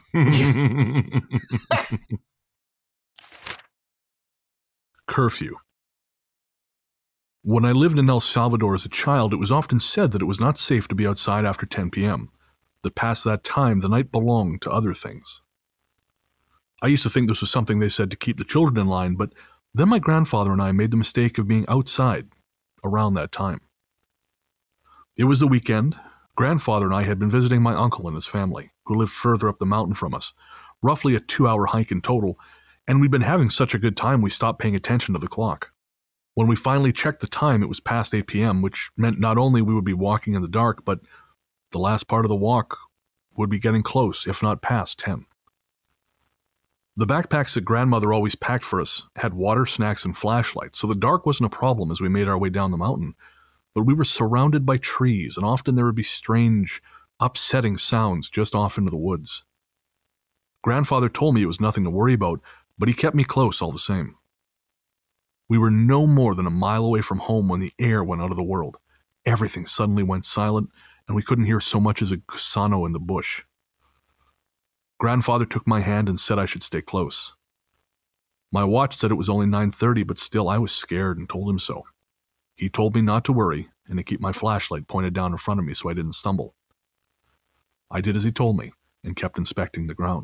Curfew. When I lived in El Salvador as a child, it was often said that it was not safe to be outside after 10 p.m., that past that time, the night belonged to other things. I used to think this was something they said to keep the children in line, but then my grandfather and I made the mistake of being outside around that time. It was the weekend. Grandfather and I had been visiting my uncle and his family, who lived further up the mountain from us, roughly a 2-hour hike in total, and we'd been having such a good time we stopped paying attention to the clock. When we finally checked the time, it was past 8 p.m., which meant not only we would be walking in the dark, but the last part of the walk would be getting close, if not past 10. The backpacks that grandmother always packed for us had water, snacks, and flashlights, so the dark wasn't a problem as we made our way down the mountain. But we were surrounded by trees, and often there would be strange, upsetting sounds just off into the woods. Grandfather told me it was nothing to worry about, but he kept me close all the same. We were no more than a mile away from home when the air went out of the world. Everything suddenly went silent, and we couldn't hear so much as a gusano in the bush. Grandfather took my hand and said I should stay close. My watch said it was only 9:30, but still I was scared and told him so. He told me not to worry and to keep my flashlight pointed down in front of me so I didn't stumble. I did as he told me and kept inspecting the ground.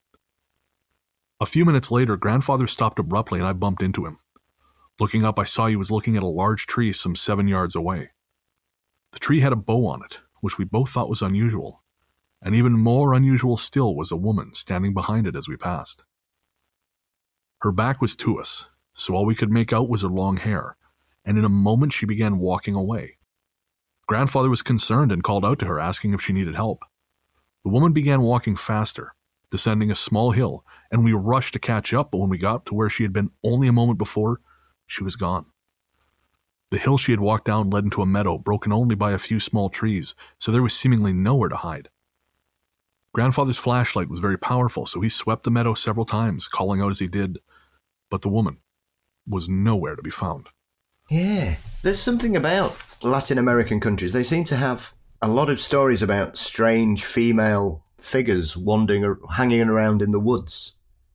A few minutes later, Grandfather stopped abruptly and I bumped into him. Looking up, I saw he was looking at a large tree some 7 yards away. The tree had a bow on it, which we both thought was unusual, and even more unusual still was a woman standing behind it as we passed. Her back was to us, so all we could make out was her long hair, and in a moment she began walking away. Grandfather was concerned and called out to her, asking if she needed help. The woman began walking faster, descending a small hill, and we rushed to catch up, but when we got to where she had been only a moment before, she was gone. The hill she had walked down led into a meadow, broken only by a few small trees, so there was seemingly nowhere to hide. Grandfather's flashlight was very powerful, so he swept the meadow several times, calling out as he did, but the woman was nowhere to be found. Yeah, there's something about Latin American countries. They seem to have a lot of stories about strange female figures wandering or hanging around in the woods.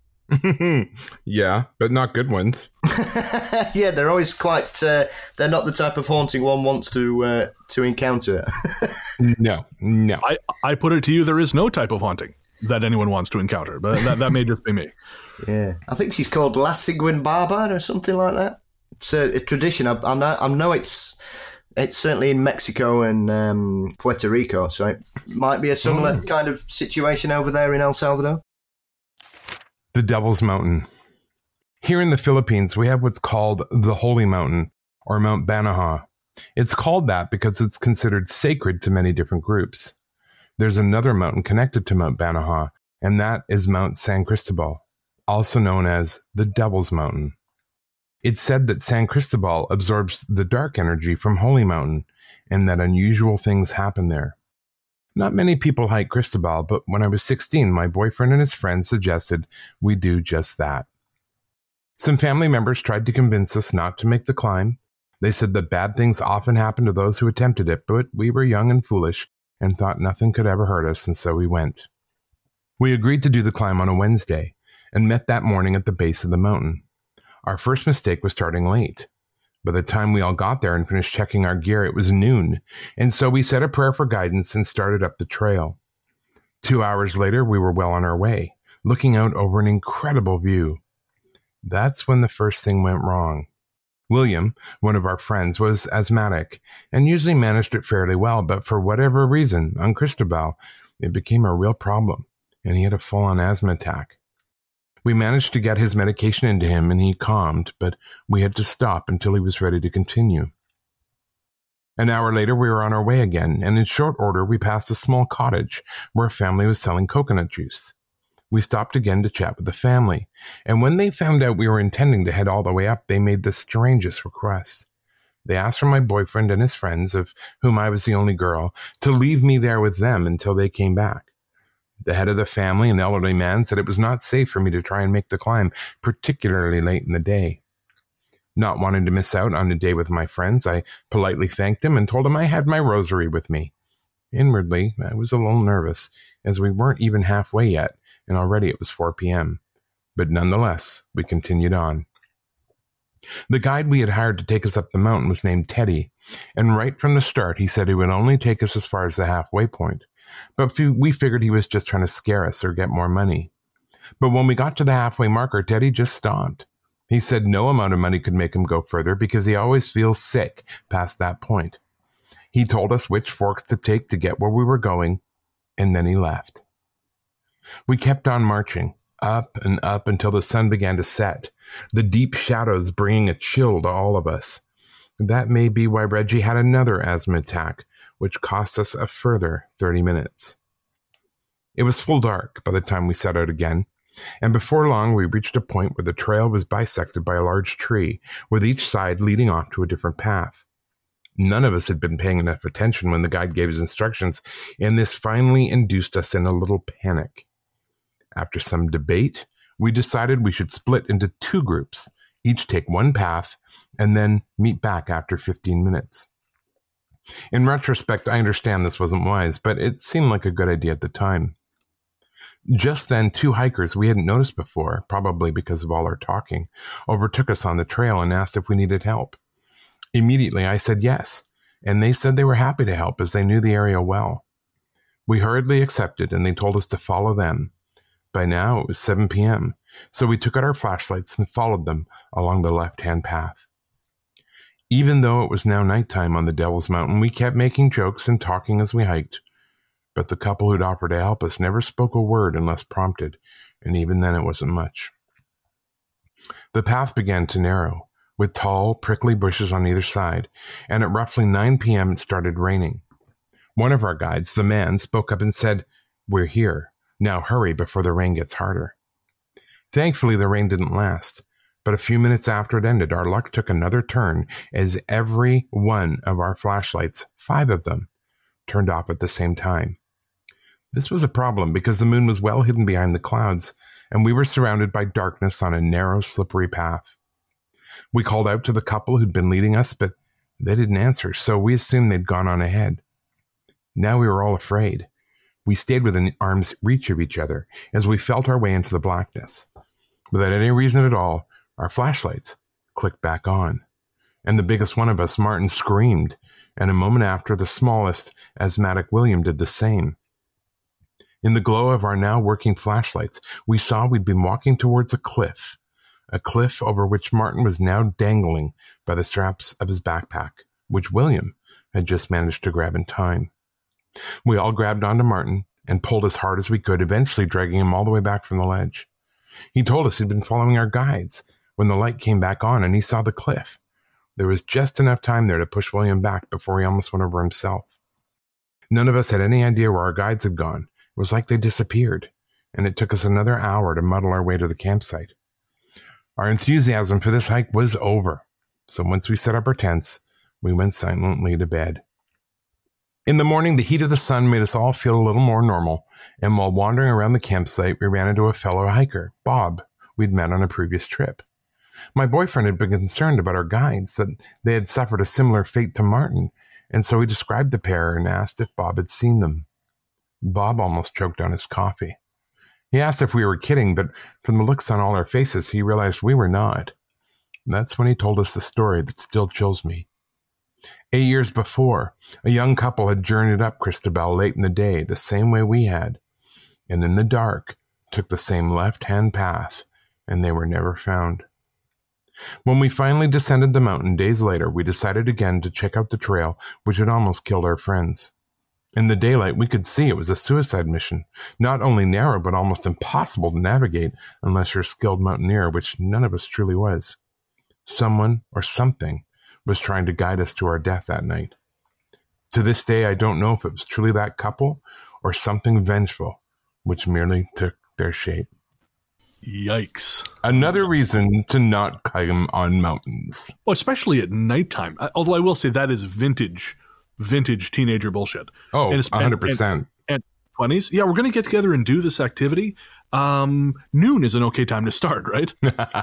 Yeah, but not good ones. Yeah, they're always quite. They're not the type of haunting one wants to encounter. No. I put it to you, there is no type of haunting that anyone wants to encounter, but that may just be me. Yeah, I think she's called La Siguinbaba or something like that. It's a tradition. I know it's certainly in Mexico and Puerto Rico, so it might be a similar kind of situation over there in El Salvador. The Devil's Mountain. Here in the Philippines, we have what's called the Holy Mountain, or Mount Banahaw. It's called that because it's considered sacred to many different groups. There's another mountain connected to Mount Banahaw, and that is Mount San Cristobal, also known as the Devil's Mountain. It's said that San Cristobal absorbs the dark energy from Holy Mountain, and that unusual things happen there. Not many people hike Cristobal, but when I was 16, my boyfriend and his friends suggested we do just that. Some family members tried to convince us not to make the climb. They said that bad things often happen to those who attempted it, but we were young and foolish and thought nothing could ever hurt us, and so we went. We agreed to do the climb on a Wednesday and met that morning at the base of the mountain. Our first mistake was starting late. By the time we all got there and finished checking our gear, it was noon, and so we said a prayer for guidance and started up the trail. 2 hours later, we were well on our way, looking out over an incredible view. That's when the first thing went wrong. William, one of our friends, was asthmatic and usually managed it fairly well, but for whatever reason, on Cristobal, it became a real problem, and he had a full-on asthma attack. We managed to get his medication into him and he calmed, but we had to stop until he was ready to continue. An hour later, we were on our way again, and in short order, we passed a small cottage where a family was selling coconut juice. We stopped again to chat with the family, and when they found out we were intending to head all the way up, they made the strangest request. They asked for my boyfriend and his friends, of whom I was the only girl, to leave me there with them until they came back. The head of the family, an elderly man, said it was not safe for me to try and make the climb, particularly late in the day. Not wanting to miss out on a day with my friends, I politely thanked him and told him I had my rosary with me. Inwardly, I was a little nervous, as we weren't even halfway yet, and already it was 4 p.m. But nonetheless, we continued on. The guide we had hired to take us up the mountain was named Teddy, and right from the start he said he would only take us as far as the halfway point. But we figured he was just trying to scare us or get more money. But when we got to the halfway marker, Teddy just stopped. He said no amount of money could make him go further because he always feels sick past that point. He told us which forks to take to get where we were going, and then he left. We kept on marching, up and up until the sun began to set, the deep shadows bringing a chill to all of us. That may be why Reggie had another asthma attack, which cost us a further 30 minutes. It was full dark by the time we set out again, and before long we reached a point where the trail was bisected by a large tree, with each side leading off to a different path. None of us had been paying enough attention when the guide gave his instructions, and this finally induced us in a little panic. After some debate, we decided we should split into 2 groups, each take one path, and then meet back after 15 minutes. In retrospect, I understand this wasn't wise, but it seemed like a good idea at the time. Just then, 2 hikers we hadn't noticed before, probably because of all our talking, overtook us on the trail and asked if we needed help. Immediately, I said yes, and they said they were happy to help as they knew the area well. We hurriedly accepted, and they told us to follow them. By now, it was 7 p.m., so we took out our flashlights and followed them along the left-hand path. Even though it was now nighttime on the Devil's Mountain, we kept making jokes and talking as we hiked. But the couple who'd offered to help us never spoke a word unless prompted, and even then it wasn't much. The path began to narrow, with tall, prickly bushes on either side, and at roughly 9 p.m. it started raining. One of our guides, the man, spoke up and said, "We're here. Now hurry before the rain gets harder." Thankfully, the rain didn't last. But a few minutes after it ended, our luck took another turn as every one of our flashlights, 5 of them, turned off at the same time. This was a problem because the moon was well hidden behind the clouds, and we were surrounded by darkness on a narrow, slippery path. We called out to the couple who'd been leading us, but they didn't answer, so we assumed they'd gone on ahead. Now we were all afraid. We stayed within arm's reach of each other as we felt our way into the blackness. Without any reason at all, our flashlights clicked back on, and the biggest one of us, Martin, screamed, and a moment after, the smallest, asthmatic William, did the same. In the glow of our now working flashlights, we saw we'd been walking towards a cliff over which Martin was now dangling by the straps of his backpack, which William had just managed to grab in time. We all grabbed onto Martin and pulled as hard as we could, eventually dragging him all the way back from the ledge. He told us he'd been following our guides when the light came back on and he saw the cliff. There was just enough time there to push William back before he almost went over himself. None of us had any idea where our guides had gone. It was like they disappeared, and it took us another hour to muddle our way to the campsite. Our enthusiasm for this hike was over, so once we set up our tents, we went silently to bed. In the morning, the heat of the sun made us all feel a little more normal, and while wandering around the campsite, we ran into a fellow hiker, Bob, we'd met on a previous trip. My boyfriend had been concerned about our guides, that they had suffered a similar fate to Martin, and so he described the pair and asked if Bob had seen them. Bob almost choked on his coffee. He asked if we were kidding, but from the looks on all our faces, he realized we were not. That's when he told us the story that still chills me. 8 years before, a young couple had journeyed up Christabel late in the day, the same way we had, and in the dark took the same left-hand path, and they were never found. When we finally descended the mountain days later, we decided again to check out the trail which had almost killed our friends. In the daylight, we could see it was a suicide mission, not only narrow, but almost impossible to navigate unless you're a skilled mountaineer, which none of us truly was. Someone or something was trying to guide us to our death that night. To this day, I don't know if it was truly that couple or something vengeful, which merely took their shape. Yikes. Another reason to not climb on mountains. Well, especially at nighttime. Although I will say that is vintage teenager bullshit. Oh, and 100%. And 20s. Yeah, we're going to get together and do this activity. Noon is an okay time to start, right?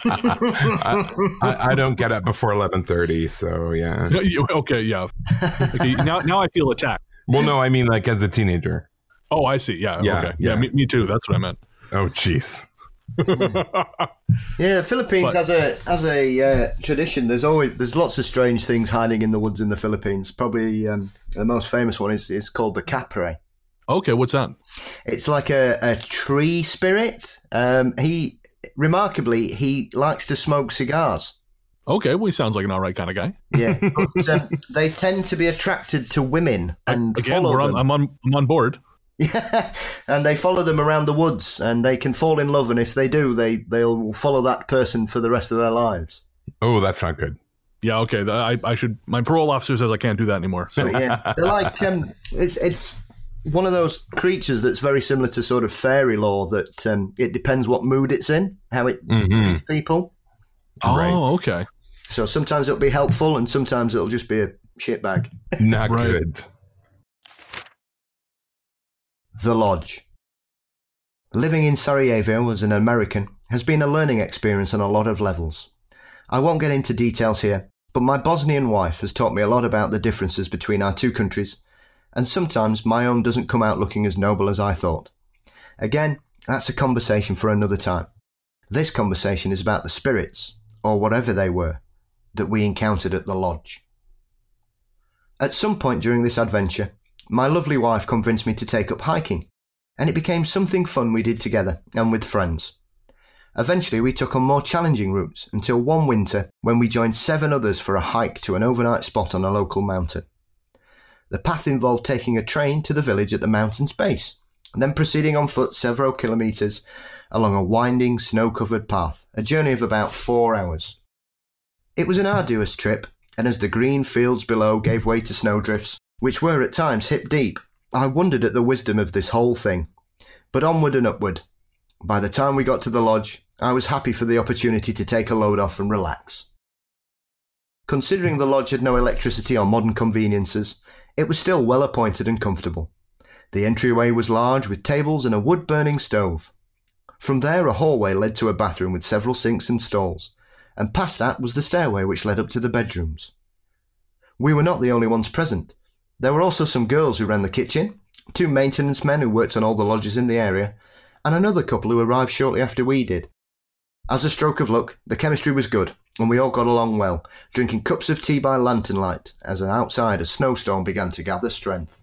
I don't get up before 11:30, so yeah. Okay, yeah. Okay, now I feel attacked. Well, no, I mean like as a teenager. Oh, I see. Yeah. Yeah, Okay. yeah. Me too. That's what I meant. Oh, jeez. Yeah, Philippines has a tradition. There's lots of strange things hiding in the woods in the Philippines. Probably the most famous one is called the Capre. Okay, what's that? It's like a tree spirit. He likes to smoke cigars. Okay, well, he sounds like an all right kind of guy. Yeah, but they tend to be attracted to women and Again, follow them. I'm on board. Yeah, and they follow them around the woods, and they can fall in love. And if they do, they'll follow that person for the rest of their lives. Oh, that's not good. Yeah, okay. I should. My parole officer says I can't do that anymore. So But yeah, they're like it's one of those creatures that's very similar to sort of fairy lore. That it depends what mood it's in, how it treats people. Right. Oh, okay. So sometimes it'll be helpful, and sometimes it'll just be a shitbag. Not Right. good. The Lodge. Living in Sarajevo as an American has been a learning experience on a lot of levels. I won't get into details here, but my Bosnian wife has taught me a lot about the differences between our two countries, and sometimes my own doesn't come out looking as noble as I thought. Again, that's a conversation for another time. This conversation is about the spirits, or whatever they were, that we encountered at the lodge. At some point during this adventure, my lovely wife convinced me to take up hiking, and it became something fun we did together and with friends. Eventually we took on more challenging routes until one winter when we joined 7 others for a hike to an overnight spot on a local mountain. The path involved taking a train to the village at the mountain's base, and then proceeding on foot several kilometres along a winding snow-covered path, a journey of about 4 hours. It was an arduous trip, and as the green fields below gave way to snowdrifts, which were at times hip-deep, I wondered at the wisdom of this whole thing. But onward and upward. By the time we got to the lodge, I was happy for the opportunity to take a load off and relax. Considering the lodge had no electricity or modern conveniences, it was still well appointed and comfortable. The entryway was large with tables and a wood-burning stove. From there a hallway led to a bathroom with several sinks and stalls, and past that was the stairway which led up to the bedrooms. We were not the only ones present. There were also some girls who ran the kitchen, 2 maintenance men who worked on all the lodges in the area, and another couple who arrived shortly after we did. As a stroke of luck, the chemistry was good, and we all got along well, drinking cups of tea by lantern light as outside a snowstorm began to gather strength.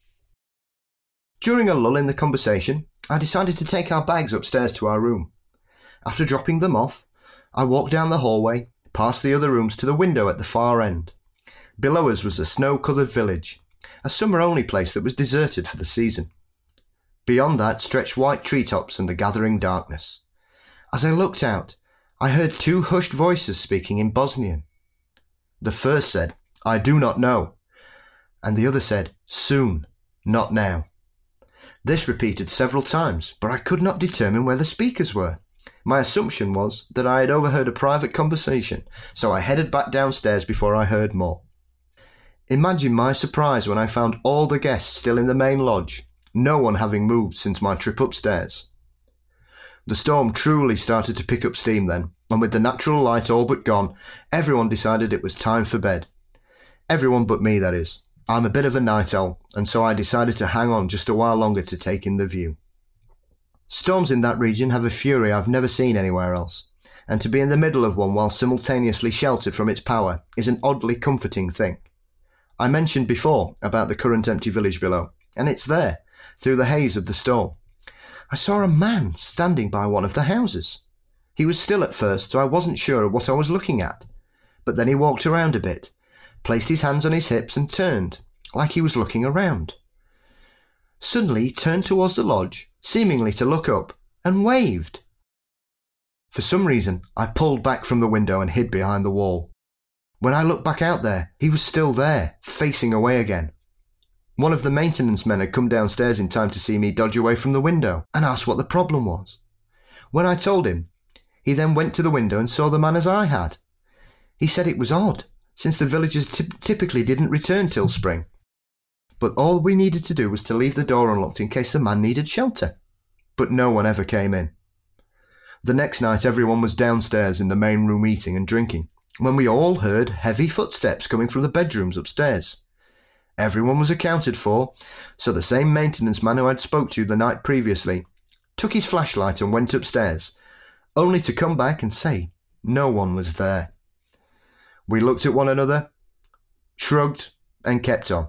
During a lull in the conversation, I decided to take our bags upstairs to our room. After dropping them off, I walked down the hallway, past the other rooms to the window at the far end. Below us was a snow-covered village, a summer-only place that was deserted for the season. Beyond that stretched white treetops and the gathering darkness. As I looked out, I heard 2 hushed voices speaking in Bosnian. The first said, "I do not know," and the other said, "Soon, not now." This repeated several times, but I could not determine where the speakers were. My assumption was that I had overheard a private conversation, so I headed back downstairs before I heard more. Imagine my surprise when I found all the guests still in the main lodge, no one having moved since my trip upstairs. The storm truly started to pick up steam then, and with the natural light all but gone, everyone decided it was time for bed. Everyone but me, that is. I'm a bit of a night owl, and so I decided to hang on just a while longer to take in the view. Storms in that region have a fury I've never seen anywhere else, and to be in the middle of one while simultaneously sheltered from its power is an oddly comforting thing. I mentioned before about the current empty village below, and it's there, through the haze of the storm. I saw a man standing by one of the houses. He was still at first, so I wasn't sure of what I was looking at, but then he walked around a bit, placed his hands on his hips and turned, like he was looking around. Suddenly he turned towards the lodge, seemingly to look up, and waved. For some reason, I pulled back from the window and hid behind the wall. When I looked back out there, he was still there, facing away again. One of the maintenance men had come downstairs in time to see me dodge away from the window and asked what the problem was. When I told him, he then went to the window and saw the man as I had. He said it was odd, since the villagers typically didn't return till spring. But all we needed to do was to leave the door unlocked in case the man needed shelter. But no one ever came in. The next night everyone was downstairs in the main room eating and drinking, when we all heard heavy footsteps coming from the bedrooms upstairs. Everyone was accounted for, so the same maintenance man who I'd spoke to the night previously took his flashlight and went upstairs, only to come back and say no one was there. We looked at one another, shrugged, and kept on.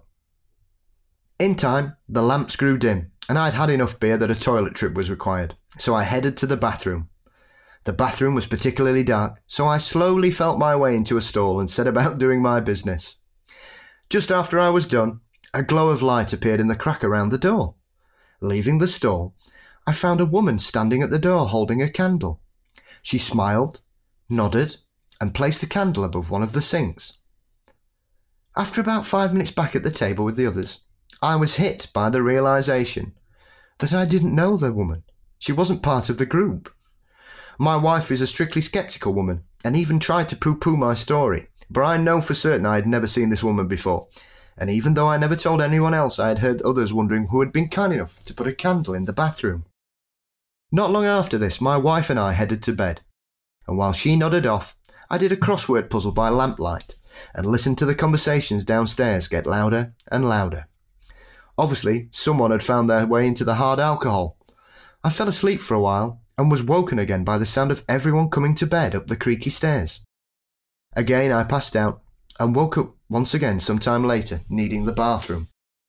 In time, the lamps grew dim, and I'd had enough beer that a toilet trip was required, so I headed to the bathroom. The bathroom was particularly dark, so I slowly felt my way into a stall and set about doing my business. Just after I was done, a glow of light appeared in the crack around the door. Leaving the stall, I found a woman standing at the door holding a candle. She smiled, nodded, and placed the candle above one of the sinks. After about 5 minutes back at the table with the others, I was hit by the realisation that I didn't know the woman. She wasn't part of the group. My wife is a strictly sceptical woman and even tried to poo-poo my story, but I know for certain I had never seen this woman before, and even though I never told anyone else, I had heard others wondering who had been kind enough to put a candle in the bathroom. Not long after this, my wife and I headed to bed, and while she nodded off, I did a crossword puzzle by lamplight and listened to the conversations downstairs get louder and louder. Obviously, someone had found their way into the hard alcohol. I fell asleep for a while and was woken again by the sound of everyone coming to bed up the creaky stairs. Again I passed out and woke up once again some time later, needing the bathroom.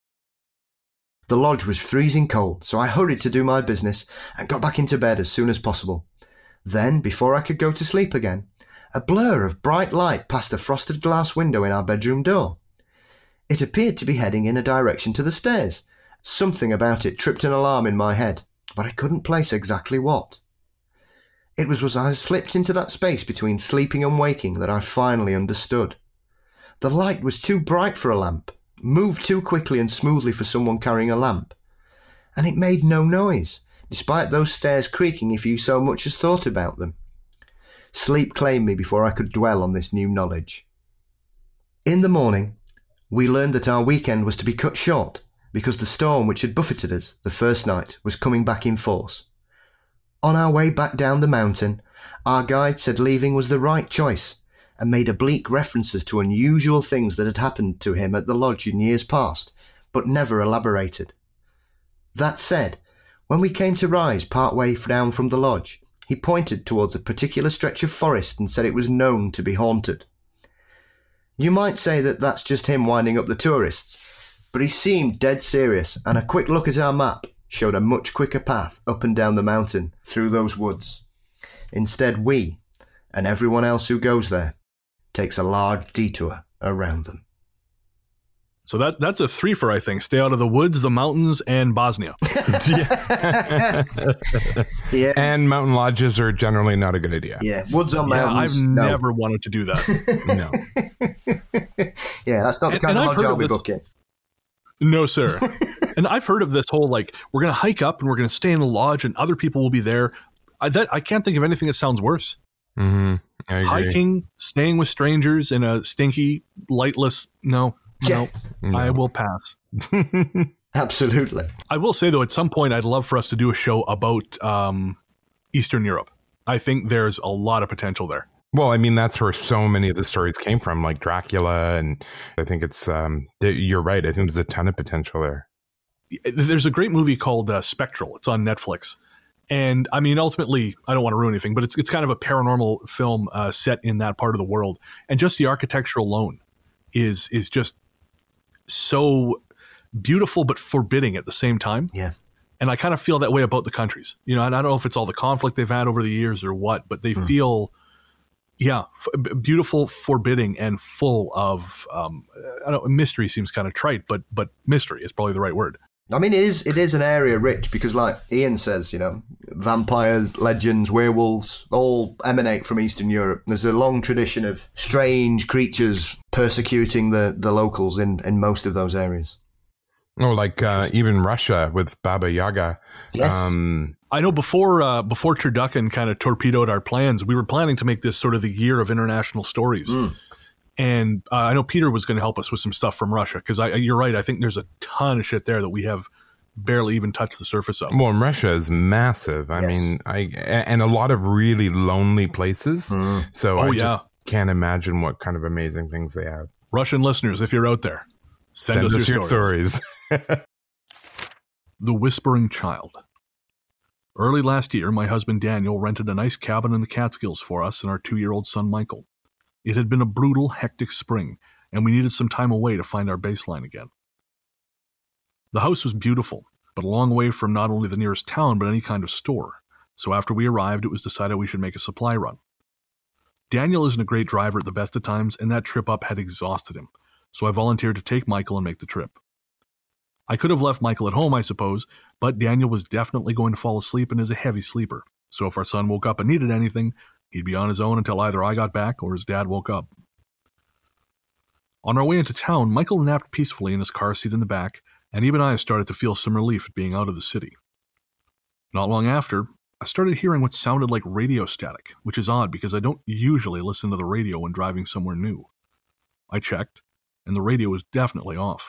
The lodge was freezing cold, so I hurried to do my business and got back into bed as soon as possible. Then, before I could go to sleep again, a blur of bright light passed the frosted glass window in our bedroom door. It appeared to be heading in a direction to the stairs. Something about it tripped an alarm in my head, but I couldn't place exactly what. It was as I slipped into that space between sleeping and waking that I finally understood. The light was too bright for a lamp, moved too quickly and smoothly for someone carrying a lamp, and it made no noise, despite those stairs creaking if you so much as thought about them. Sleep claimed me before I could dwell on this new knowledge. In the morning, we learned that our weekend was to be cut short because the storm which had buffeted us the first night was coming back in force. On our way back down the mountain, our guide said leaving was the right choice and made oblique references to unusual things that had happened to him at the lodge in years past, but never elaborated. That said, when we came to rise part way down from the lodge, he pointed towards a particular stretch of forest and said it was known to be haunted. You might say that that's just him winding up the tourists, but he seemed dead serious, and a quick look at our map showed a much quicker path up and down the mountain through those woods. Instead, we, and everyone else who goes there, takes a large detour around them. So that's a threefer, I think. Stay out of the woods, the mountains, and Bosnia. Yeah. And mountain lodges are generally not a good idea. Yeah, woods on mountains. I've never wanted to do that. No. Yeah, that's not the kind of lodge I'll be booking. No, sir. And I've heard of this whole, like, we're going to hike up and we're going to stay in a lodge and other people will be there. I can't think of anything that sounds worse. Mm-hmm. I agree. Hiking, staying with strangers in a stinky, lightless, no, I will pass. Absolutely. I will say, though, at some point, I'd love for us to do a show about Eastern Europe. I think there's a lot of potential there. Well, I mean, that's where so many of the stories came from, like Dracula. And I think it's, you're right. I think there's a ton of potential there. There's a great movie called Spectral. It's on Netflix. And I mean, ultimately, I don't want to ruin anything, but it's kind of a paranormal film set in that part of the world. And just the architecture alone is just so beautiful, but forbidding at the same time. Yeah. And I kind of feel that way about the countries, and I don't know if it's all the conflict they've had over the years or what, but they feel, beautiful, forbidding, and full of, mystery seems kind of trite, but mystery is probably the right word. I mean, it is an area rich because, like Ian says, you know, vampires, legends, werewolves all emanate from Eastern Europe. There's a long tradition of strange creatures persecuting the locals in most of those areas. Oh, like even Russia with Baba Yaga. Yes. I know before Turducken kind of torpedoed our plans, we were planning to make this sort of the year of international stories. And I know Peter was going to help us with some stuff from Russia because you're right. I think there's a ton of shit there that we have barely even touched the surface of. Well, and Russia is massive. I mean, and a lot of really lonely places. So I just can't imagine what kind of amazing things they have. Russian listeners, if you're out there, send us your stories. The Whispering Child. Early last year, my husband Daniel rented a nice cabin in the Catskills for us and our 2-year-old son Michael. It had been a brutal, hectic spring, and we needed some time away to find our baseline again. The house was beautiful, but a long way from not only the nearest town, but any kind of store. So after we arrived, it was decided we should make a supply run. Daniel isn't a great driver at the best of times, and that trip up had exhausted him, so I volunteered to take Michael and make the trip. I could have left Michael at home, I suppose, but Daniel was definitely going to fall asleep and is a heavy sleeper, so if our son woke up and needed anything, he'd be on his own until either I got back or his dad woke up. On our way into town, Michael napped peacefully in his car seat in the back, and even I started to feel some relief at being out of the city. Not long after, I started hearing what sounded like radio static, which is odd because I don't usually listen to the radio when driving somewhere new. I checked, and the radio was definitely off.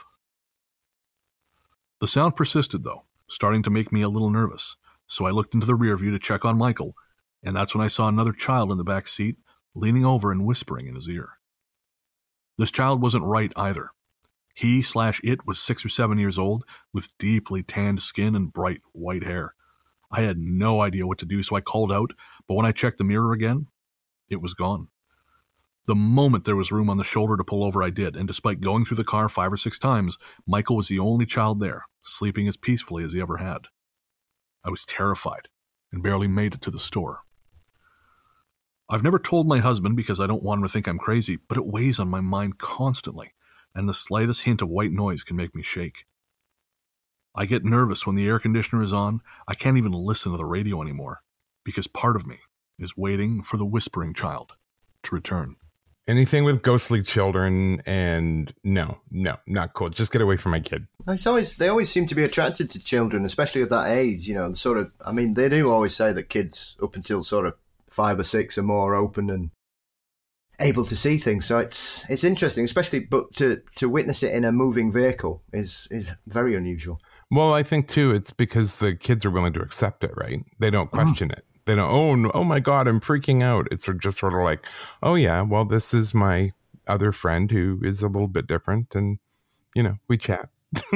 The sound persisted, though, starting to make me a little nervous, so I looked into the rear view to check on Michael, and that's when I saw another child in the back seat, leaning over and whispering in his ear. This child wasn't right either. He/it was 6 or 7 years old, with deeply tanned skin and bright white hair. I had no idea what to do, so I called out, but when I checked the mirror again, it was gone. The moment there was room on the shoulder to pull over, I did, and despite going through the car 5 or 6 times, Michael was the only child there, sleeping as peacefully as he ever had. I was terrified, and barely made it to the store. I've never told my husband because I don't want him to think I'm crazy, but it weighs on my mind constantly, and the slightest hint of white noise can make me shake. I get nervous when the air conditioner is on. I can't even listen to the radio anymore, because part of me is waiting for the Whispering Child to return. Anything with ghostly children, and no, not cool. Just get away from my kid. They always seem to be attracted to children, especially at that age. You know, they do always say that kids up until sort of 5 or 6 are more open and able to see things. So it's interesting, but to witness it in a moving vehicle is very unusual. Well, I think too, it's because the kids are willing to accept it, right? They don't question it. They don't, oh my God, I'm freaking out. It's just sort of like, oh yeah, well, this is my other friend who is a little bit different, and, you know, we chat.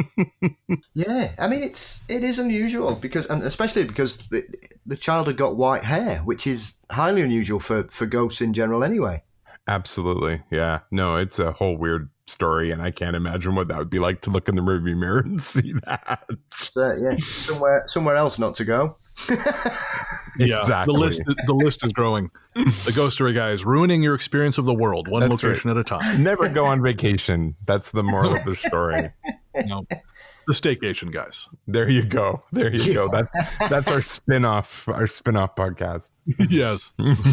Yeah, I mean, it is unusual especially because the child had got white hair, which is highly unusual for ghosts in general anyway. Absolutely. Yeah. No, it's a whole weird story, and I can't imagine what that would be like to look in the rearview mirror and see that. Yeah, somewhere else not to go. Yeah, exactly. The list is growing. The Ghost Story Guys, ruining your experience of the world, one That's location right. at a time. Never go on vacation. That's the moral of the story. No, the Staycation Guys. There you go. That's our spin-off podcast. Yes.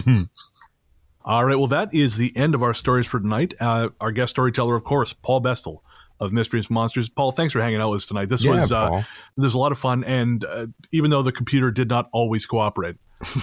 All right, well, that is the end of our stories for tonight. Our guest storyteller, of course, Paul Bestel of Mysteries and Monsters. Paul, thanks for hanging out with us tonight. This was a lot of fun, and even though the computer did not always cooperate.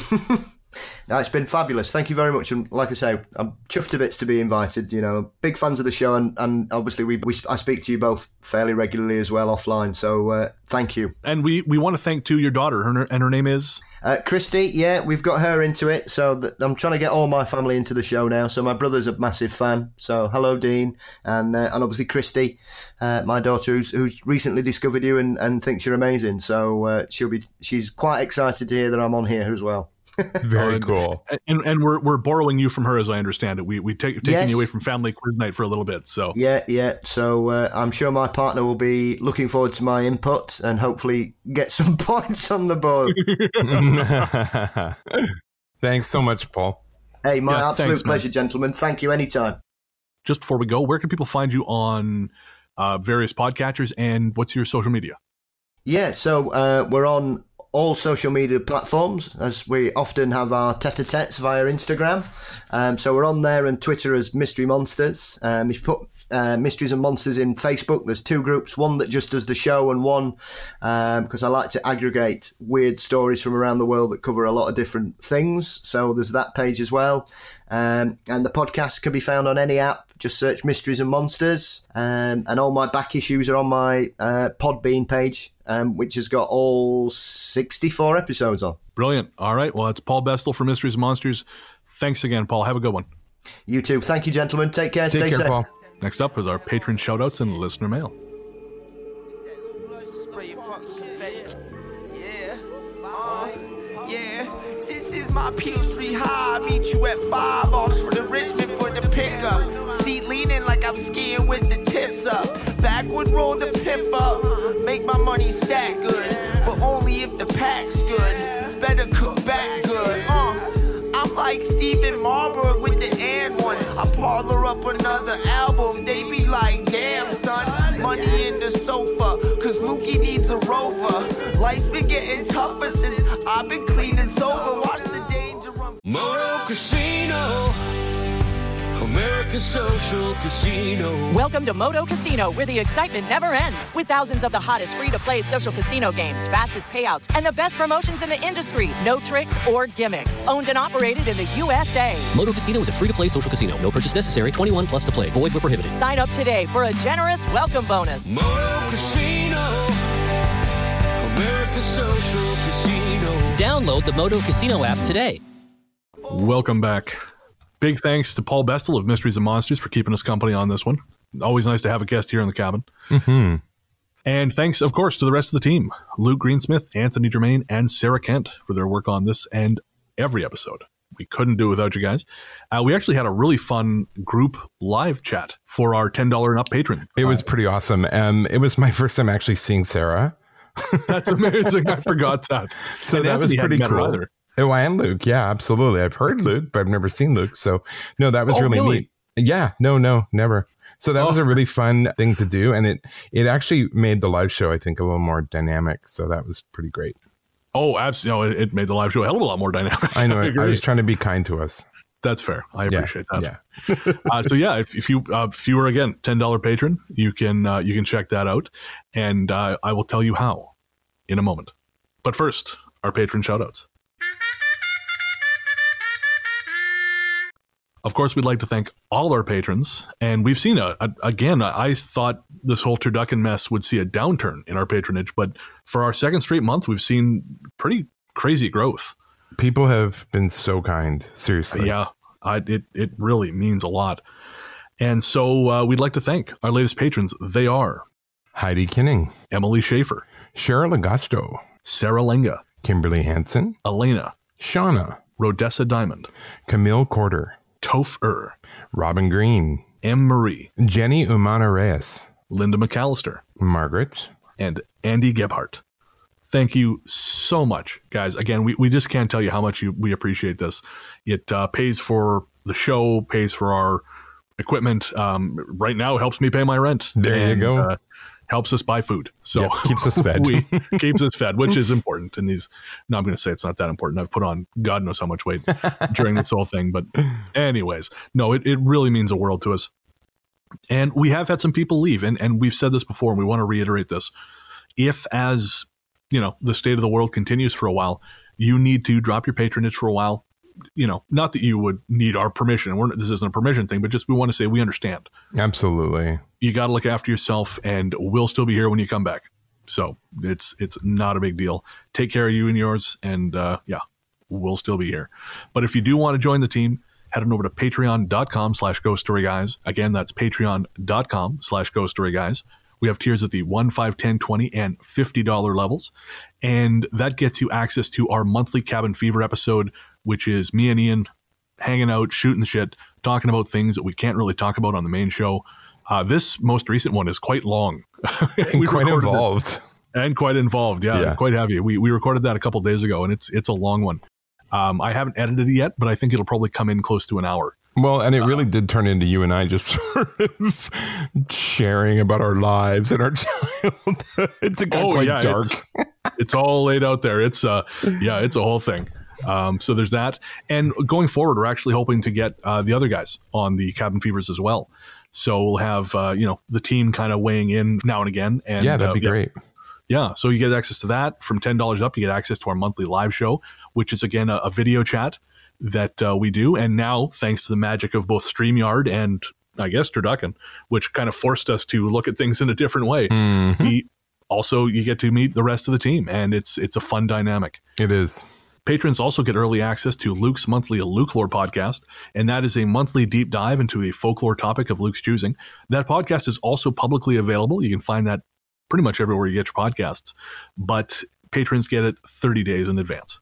No, it's been fabulous. Thank you very much. And like I say, I'm chuffed to bits to be invited. You know, big fans of the show, and obviously I speak to you both fairly regularly as well offline. So thank you. And we want to thank too your daughter. Her name is Christy. Yeah, we've got her into it. So I'm trying to get all my family into the show now. So my brother's a massive fan. So hello, Dean, and obviously Christy, my daughter, who's recently discovered you and thinks you're amazing. So she's quite excited to hear that I'm on here as well. Very cool. And we're borrowing you from her, as I understand it. We taking you away from family quiz night for a little bit. So yeah. So I'm sure my partner will be looking forward to my input and hopefully get some points on the board. Thanks so much, Paul. Hey, my absolute pleasure, gentlemen. Thank you. Anytime. Just before we go, where can people find you on various podcatchers, and what's your social media? Yeah, so we're on all social media platforms, as we often have our tete-a-tetes via Instagram. So we're on there, and Twitter as Mystery Monsters. If you put Mysteries and Monsters in Facebook, there's two groups, one that just does the show and one, because I like to aggregate weird stories from around the world that cover a lot of different things. So there's that page as well. And the podcast can be found on any app. Just search Mysteries and Monsters. And all my back issues are on my Podbean page, which has got all 64 episodes on. Brilliant. All right. Well, it's Paul Bestel for Mysteries and Monsters. Thanks again, Paul. Have a good one. You too. Thank you, gentlemen. Take care. Stay safe. Paul. Next up is our patron shoutouts and listener mail. This is my Peachtree High. I meet you at 5 Oxford and Richmond for the pickup. Seat leaning like I'm skiing with the tips up. Backward roll the pimp up. Make my money stack good, but only if the pack's good. Better cook back good. I'm like Stephen Marburg with the and one. I parlor up another album. They be like, damn, son. Money in the sofa, cause Lukey needs a rover. Life's been getting tougher since I've been clean and sober. Watch the danger run. Moto Casino, America's social casino. Welcome to Moto Casino, where the excitement never ends. With thousands of the hottest free-to-play social casino games, fastest payouts, and the best promotions in the industry. No tricks or gimmicks. Owned and operated in the USA. Moto Casino is a free-to-play social casino. No purchase necessary. 21 plus to play. Void where prohibited. Sign up today for a generous welcome bonus. Moto Casino, America's social casino. Download the Moto Casino app today. Welcome back. Big thanks to Paul Bestel of Mysteries and Monsters for keeping us company on this one. Always nice to have a guest here in the cabin. Mm-hmm. And thanks, of course, to the rest of the team. Luke Greensmith, Anthony Germain, and Sarah Kent for their work on this and every episode. We couldn't do it without you guys. We actually had a really fun group live chat for our $10 and up patron. It was pretty awesome. It was my first time actually seeing Sarah. That's amazing. I forgot that. So and that Anthony was pretty cool. Either. Oh, and Luke. Yeah, absolutely. I've heard Luke, but I've never seen Luke. So, no, that was really neat. Yeah, no, never. So that was a really fun thing to do. And it actually made the live show, I think, a little more dynamic. So that was pretty great. Oh, absolutely. No, it made the live show a hell of a lot more dynamic. I know. I was trying to be kind to us. That's fair. I appreciate that. Yeah. So yeah, if you were again $10 patron, you can check that out, and I will tell you how in a moment. But first, our patron shoutouts. Of course, we'd like to thank all our patrons, and we've seen again. I thought this whole turducken mess would see a downturn in our patronage, but for our second straight month, we've seen pretty crazy growth. People have been so kind. Seriously. Yeah, it really means a lot. And so we'd like to thank our latest patrons. They are Heidi Kinning, Emily Schaefer, Cheryl Augusto, Sarah Lenga, Kimberly Hansen, Elena, Shauna, Rodessa Diamond, Camille Corder, Toph Robin Green, M. Marie, Jenny Umana Reyes, Linda McAllister, Margaret, and Andy Gebhardt. Thank you so much, guys. Again, we just can't tell you how much we appreciate this. It pays for the show, pays for our equipment. Right now, it helps me pay my rent. There you go. Helps us buy food. So yep, keeps us fed. Keeps us fed, which is important. And no, I'm going to say it's not that important. I've put on God knows how much weight during this whole thing. But anyways, no, it really means a world to us. And we have had some people leave, and we've said this before, and we want to reiterate this. If, as you know, the state of the world continues for a while, you need to drop your patronage for a while. You know, not that you would need our permission. This isn't a permission thing, but just we want to say we understand. Absolutely. You got to look after yourself, and we'll still be here when you come back. So it's not a big deal. Take care of you and yours, and we'll still be here. But if you do want to join the team, head on over to patreon.com/GhostStoryGuys. Again, that's patreon.com/GhostStoryGuys. We have tiers at the $1, $5, $10, $20, and $50 levels. And that gets you access to our monthly Cabin Fever episode, which is me and Ian hanging out, shooting the shit, talking about things that we can't really talk about on the main show. This most recent one is quite long. And quite involved. And quite involved, yeah. Quite heavy. We recorded that a couple days ago, and it's a long one. I haven't edited it yet, but I think it'll probably come in close to an hour. Well, and it really did turn into you and I just sort of sharing about our lives and our childhood. It got quite dark. It's all laid out there. It's it's a whole thing. So there's that. And going forward, we're actually hoping to get the other guys on the Cabin Fevers as well. So we'll have the team kind of weighing in now and again. And yeah, that'd be great. Yeah, so you get access to that. From $10 up, you get access to our monthly live show, which is, again, a video chat that we do. And now, thanks to the magic of both StreamYard and, I guess, Turducken, which kind of forced us to look at things in a different way. Mm-hmm. You get to meet the rest of the team, and it's a fun dynamic. It is. Patrons also get early access to Luke's monthly Lukelore podcast, and that is a monthly deep dive into a folklore topic of Luke's choosing. That podcast is also publicly available. You can find that pretty much everywhere you get your podcasts, but patrons get it 30 days in advance.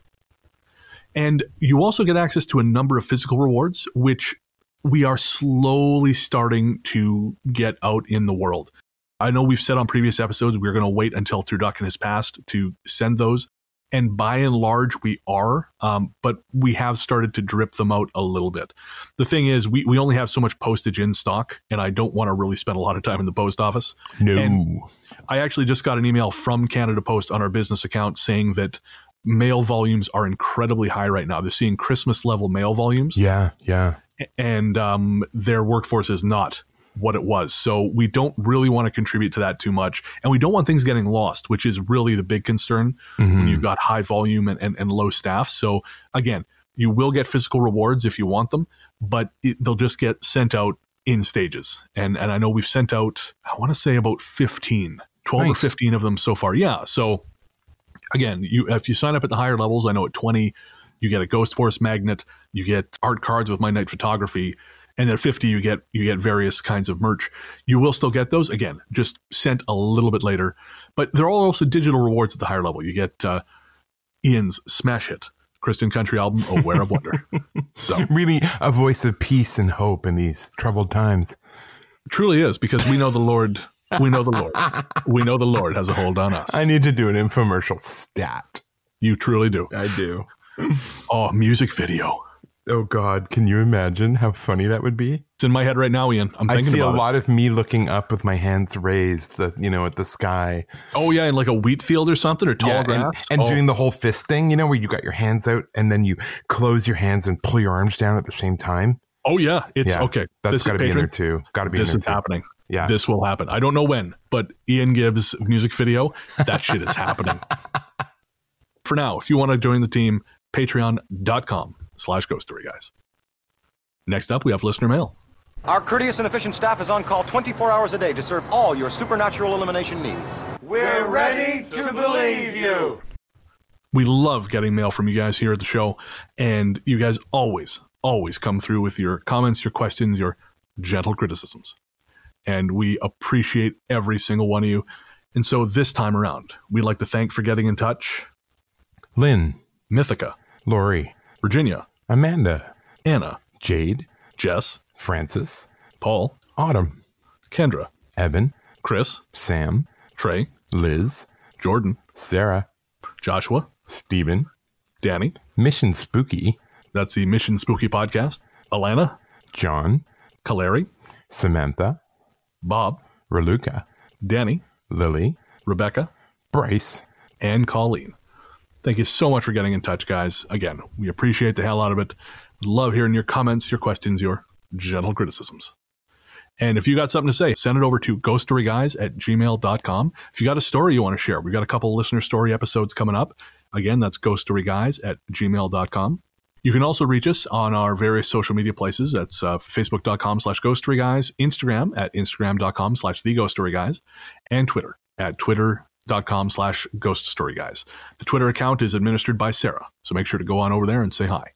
And you also get access to a number of physical rewards, which we are slowly starting to get out in the world. I know we've said on previous episodes we're going to wait until Turducken has passed to send those, and by and large we are, but we have started to drip them out a little bit. The thing is, we only have so much postage in stock, and I don't want to really spend a lot of time in the post office. No. And I actually just got an email from Canada Post on our business account saying that mail volumes are incredibly high right now. They're seeing Christmas level mail volumes. Yeah. And their workforce is not what it was. So we don't really want to contribute to that too much. And we don't want things getting lost, which is really the big concern when you've got high volume and low staff. So again, you will get physical rewards if you want them, but they'll just get sent out in stages. And I know we've sent out, I want to say about 12 or 15 of them so far. Yeah. So again, if you sign up at the higher levels, I know at 20, you get a Ghost Force magnet, you get art cards with My Night Photography, and at 50, you get various kinds of merch. You will still get those, again, just sent a little bit later. But there are also digital rewards at the higher level. You get Ian's Smash Hit, Christian country album, Aware of Wonder. So really a voice of peace and hope in these troubled times. Truly is, because we know the Lord... We know the Lord. We know the Lord has a hold on us. I need to do an infomercial stat. You truly do. I do. Oh, music video. Oh, God. Can you imagine how funny that would be? It's in my head right now, Ian. I'm thinking about it. I see a lot of me looking up with my hands raised, at the sky. Oh, yeah, in like a wheat field or something, or tall grass. And doing the whole fist thing, where you got your hands out and then you close your hands and pull your arms down at the same time. Oh, yeah. Okay. That's got to be in there, too. Got to be in there, too. This is happening. Yeah. This will happen. I don't know when, but Ian Gibbs music video, that shit is happening. For now, if you want to join the team, patreon.com/GhostStoryGuys. Next up, we have listener mail. Our courteous and efficient staff is on call 24 hours a day to serve all your supernatural elimination needs. We're ready to believe you. We love getting mail from you guys here at the show, and you guys always come through with your comments, your questions, your gentle criticisms. And we appreciate every single one of you. And so this time around, we'd like to thank for getting in touch Lynn, Mythica, Lori, Virginia, Amanda, Anna, Jade, Jess, Francis, Paul, Autumn, Kendra, Evan, Chris, Sam, Trey, Liz, Jordan, Sarah, Joshua, Stephen, Danny, Mission Spooky, that's the Mission Spooky podcast, Alana, John, Kaleri, Samantha, Bob, Raluca, Danny, Lily, Rebecca, Bryce, and Colleen. Thank you so much for getting in touch, guys. Again, we appreciate the hell out of it. Love hearing your comments, your questions, your gentle criticisms. And if you got something to say, send it over to ghoststoryguys@gmail.com. If you got a story you want to share, we've got a couple of listener story episodes coming up. Again, that's ghoststoryguys@gmail.com. You can also reach us on our various social media places. That's facebook.com/ghoststoryguys, Instagram at instagram.com/theghoststoryguys, and Twitter at twitter.com/ghoststoryguys. The Twitter account is administered by Sarah, so make sure to go on over there and say hi.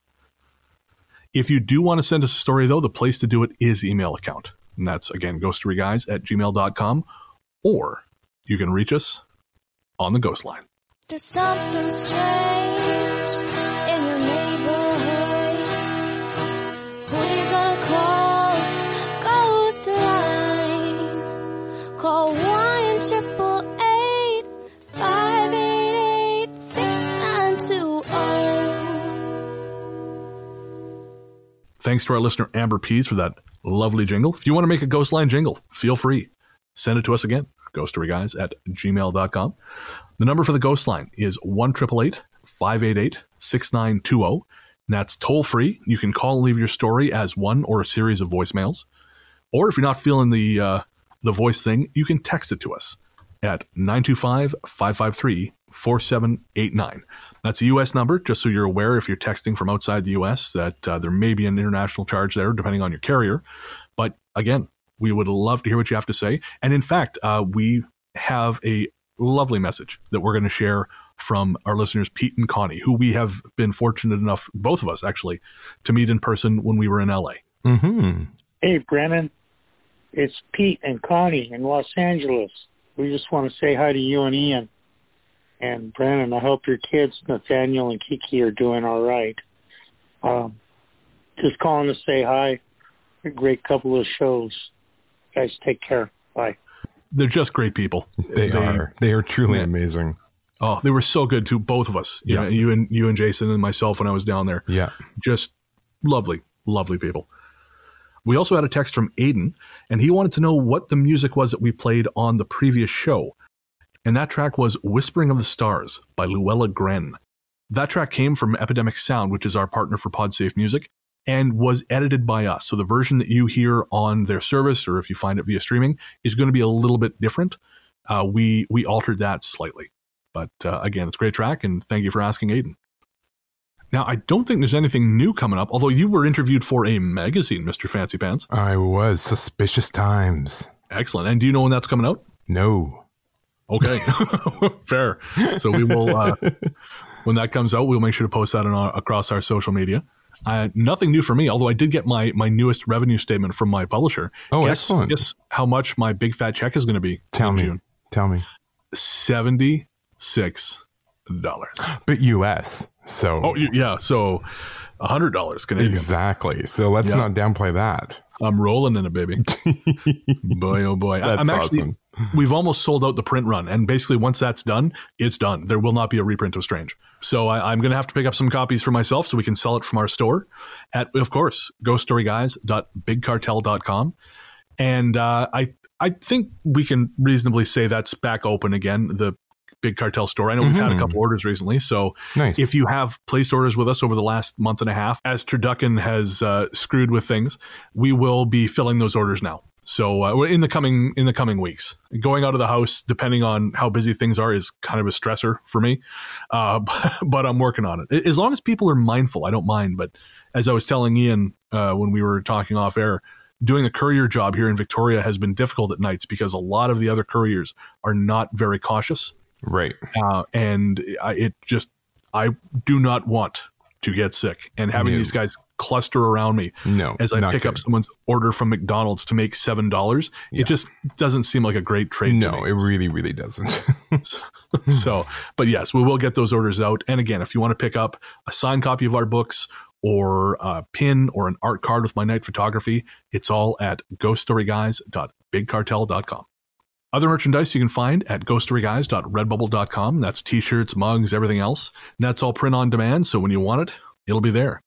If you do want to send us a story, though, the place to do it is the email account. And that's, again, ghoststoryguys@gmail.com, or you can reach us on the Ghost Line. There's something strange in your neighborhood. Who you gonna call? Ghost Line. Call 1-888-588-6920. Thanks to our listener Amber Pease for that lovely jingle. If you want to make a Ghost Line jingle, feel free. Send it to us again, ghoststoryguys@gmail.com. The number for the Ghost Line is 1-888-588-6920. That's toll free. You can call and leave your story as one or a series of voicemails. Or if you're not feeling the voice thing, you can text it to us at 925-553-4789. That's a U.S. number, just so you're aware if you're texting from outside the U.S. that there may be an international charge there, depending on your carrier. But again, we would love to hear what you have to say. And in fact, we have a lovely message that we're going to share from our listeners, Pete and Connie, who we have been fortunate enough, both of us actually, to meet in person when we were in L.A. Mm-hmm. Hey, Brennan. It's Pete and Connie in Los Angeles. We just want to say hi to you and Ian. And Brennan, I hope your kids, Nathaniel and Kiki, are doing all right. Just calling to say hi. A great couple of shows. Guys, take care. Bye. They're just great people. They are. They are truly amazing. Oh, they were so good to both of us. You know, you and Jason and myself when I was down there. Yeah. Just lovely, lovely people. We also had a text from Aiden, and he wanted to know what the music was that we played on the previous show. And that track was Whispering of the Stars by Luella Gren. That track came from Epidemic Sound, which is our partner for PodSafe Music, and was edited by us. So the version that you hear on their service, or if you find it via streaming, is going to be a little bit different. We altered that slightly. But again, it's a great track, and thank you for asking, Aiden. Now, I don't think there's anything new coming up, although you were interviewed for a magazine, Mr. Fancy Pants. I was. Suspicious Times. Excellent. And do you know when that's coming out? No. Okay. Fair. So we will, when that comes out, we'll make sure to post that across our social media. Nothing new for me, although I did get my newest revenue statement from my publisher. Oh, excellent. Guess how much my big fat check is going to be in June? Tell me. $76. But US. So so $100 Canadian. Exactly. So let's not downplay that. I'm rolling in it, baby. Boy, oh boy. That's awesome. We've almost sold out the print run, and basically once that's done, it's done. There will not be a reprint of Strange. So I'm going to have to pick up some copies for myself so we can sell it from our store at, of course, ghoststoryguys.bigcartel.com. And I think we can reasonably say that's back open again, the Big Cartel store. I know we've had a couple orders recently. So nice. If you have placed orders with us over the last month and a half, as Turducken has screwed with things, we will be filling those orders now. So in the coming weeks, going out of the house, depending on how busy things are, is kind of a stressor for me. But I'm working on it. As long as people are mindful, I don't mind. But as I was telling Ian when we were talking off air, doing the courier job here in Victoria has been difficult at nights because a lot of the other couriers are not very cautious. Right. And I do not want to get sick. And having these guys cluster around me as I pick up someone's order from McDonald's to make $7, it just doesn't seem like a great trade. No, it really, really doesn't. So, but yes, we will get those orders out. And again, if you want to pick up a signed copy of our books or a pin or an art card with my night photography, it's all at ghoststoryguys.bigcartel.com. Other merchandise you can find at ghoststoryguys.redbubble.com. That's t-shirts, mugs, everything else. And that's all print on demand, so when you want it, it'll be there.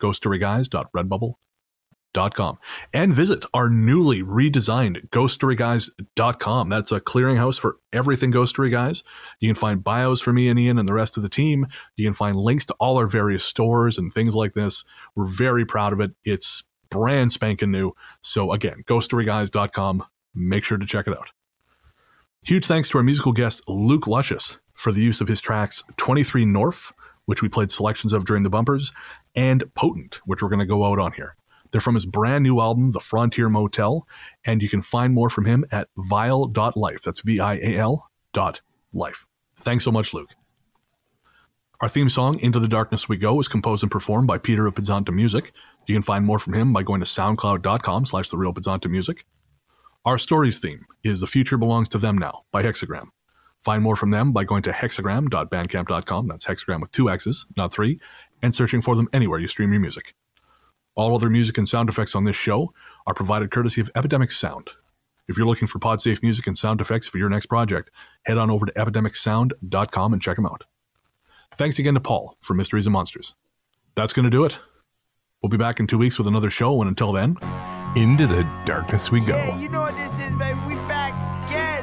ghoststoryguys.redbubble.com. And visit our newly redesigned ghoststoryguys.com. That's a clearinghouse for everything Ghost Story Guys. You can find bios for me and Ian and the rest of the team. You can find links to all our various stores and things like this. We're very proud of it. It's brand spanking new. So again, ghoststoryguys.com. Make sure to check it out. Huge thanks to our musical guest, Luke Luscious, for the use of his tracks 23 North, which we played selections of during the bumpers, and Potent, which we're going to go out on here. They're from his brand new album, The Frontier Motel, and you can find more from him at vial.life. That's VIAL.life. Thanks so much, Luke. Our theme song, Into the Darkness We Go, is composed and performed by Peter of Pizzanta Music. You can find more from him by going to soundcloud.com/TheRealPizzanta Music. Our stories theme is The Future Belongs to Them Now by Hexagram. Find more from them by going to hexagram.bandcamp.com. That's hexagram with 2 X's, not 3, and searching for them anywhere you stream your music. All other music and sound effects on this show are provided courtesy of Epidemic Sound. If you're looking for PodSafe music and sound effects for your next project, head on over to epidemicsound.com and check them out. Thanks again to Paul for Mysteries and Monsters. That's going to do it. We'll be back in 2 weeks with another show, and until then, into the darkness we go. Yeah, you know what this is, baby. We back again.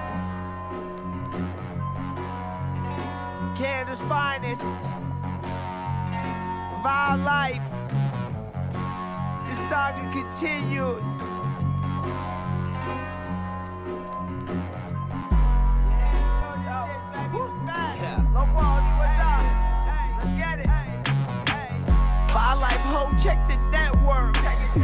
Canada's finest. Vile life. This saga continues. Vile life, ho, check the network.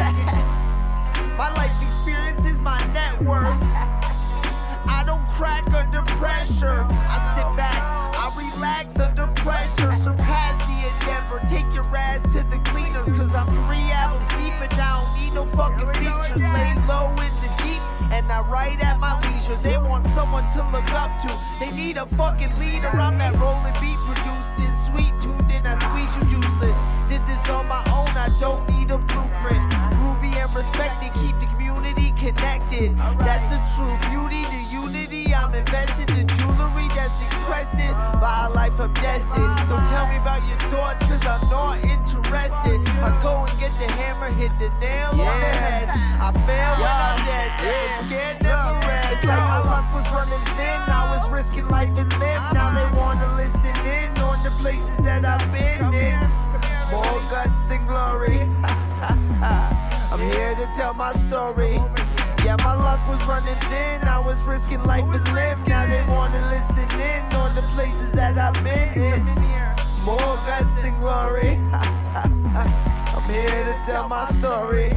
My life experience is my net worth. I don't crack under pressure. I sit back, I relax under pressure. Surpass the endeavor, take your ass to the cleaners. Cause I'm 3 albums deep and I don't need no fucking features. Lay low in the deep and I write at my leisure. They want someone to look up to. They need a fucking leader. I'm that rolling beat producing sweet tooth and I squeeze you juiceless. Did this on my own, I don't need a blueprint. Groovy and respected, keep the community connected. That's the true beauty, the unity. I'm invested, the jewelry that's encrusted by a life I'm destined. Don't tell me about your thoughts, cause I'm not interested. I go and get the hammer, hit the nail on the head. I fail when I'm dead, scared never rest. Like my luck was running thin, I was risking life and limb. Now they wanna listen in on the places that I've been in. More guts and glory. I'm here to tell my story. Yeah, my luck was running thin. I was risking life and limb. Now they wanna listen in on the places that I've been in. More guts and glory. I'm here to tell my story.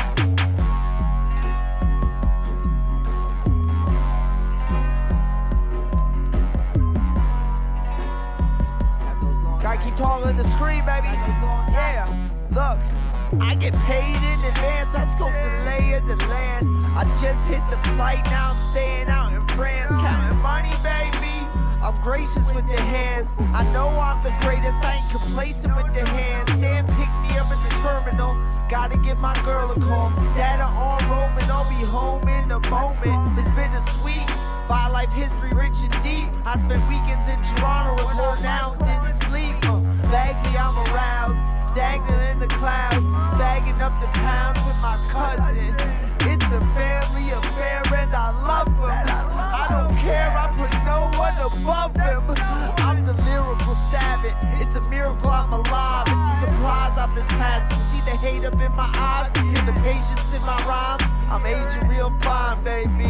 Gotta keep talking to the screen, baby. Yeah, look. I get paid in advance, I scope the lay of the land. I just hit the flight, now I'm staying out in France. Counting money, baby, I'm gracious with the hands. I know I'm the greatest, I ain't complacent with the hands. Dan picked me up at the terminal, gotta give my girl a call. Data on roaming, I'll be home in a moment. It's bittersweet, by life history rich and deep. I spent weekends in Toronto, record now, didn't sleep. Vaguely I'm aroused, dangling in the clouds, bagging up the pounds with my cousin. It's a family affair and I love him. I don't care, I put no one above him. I'm the lyrical savage, it's a miracle I'm alive. It's a surprise I've this passing. See the hate up in my eyes, hear the patience in my rhymes. I'm aging real fine, baby.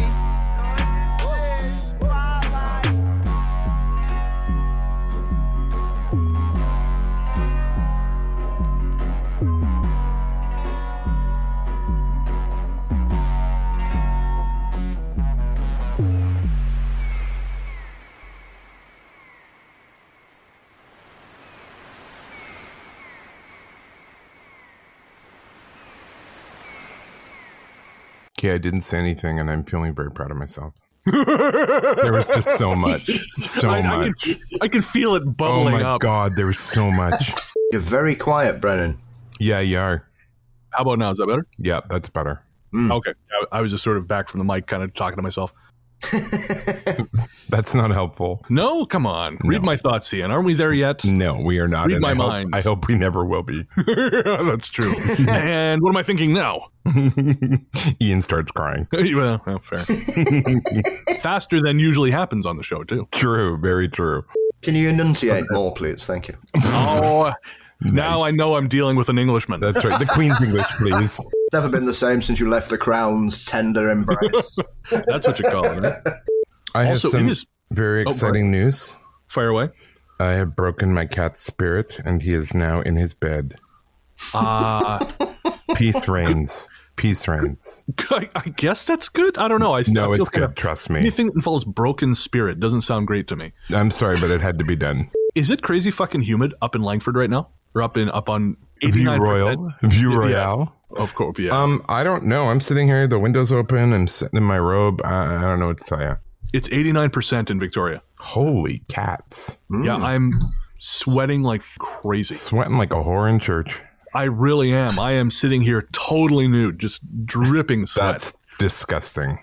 Okay, I didn't say anything, and I'm feeling very proud of myself. There was just so much. I can feel it bubbling up. Oh my God, there was so much. You're very quiet, Brennan. Yeah, you are. How about now? Is that better? Yeah, that's better. Okay. I was just sort of back from the mic, kind of talking to myself. That's not helpful. No, come on. Read my thoughts, Ian. Aren't we there yet? No, we are not. Read my mind. I hope we never will be. That's true. And what am I thinking now? Ian starts crying. Well, fair. Faster than usually happens on the show, too. True, very true. Can you enunciate more, please? Thank you. Oh, now I know I'm dealing with an Englishman. That's right. The Queen's English, please. Never been the same since you left the Crown's tender embrace. That's what you call it, right? I have some very exciting news. Fire away. I have broken my cat's spirit, and he is now in his bed. Peace reigns. Peace reigns. I guess that's good. I don't know. No, it's good. Trust me. Anything that involves broken spirit doesn't sound great to me. I'm sorry, but it had to be done. Is it crazy fucking humid up in Langford right now? Or up on 89%? View Royale? Yeah, of course, yeah. I don't know. I'm sitting here, the window's open, I'm sitting in my robe. I don't know what to tell you. It's 89% in Victoria. Holy cats. Yeah, I'm sweating like crazy. Sweating like a whore in church. I really am. I am sitting here totally nude, just dripping sweat. That's disgusting.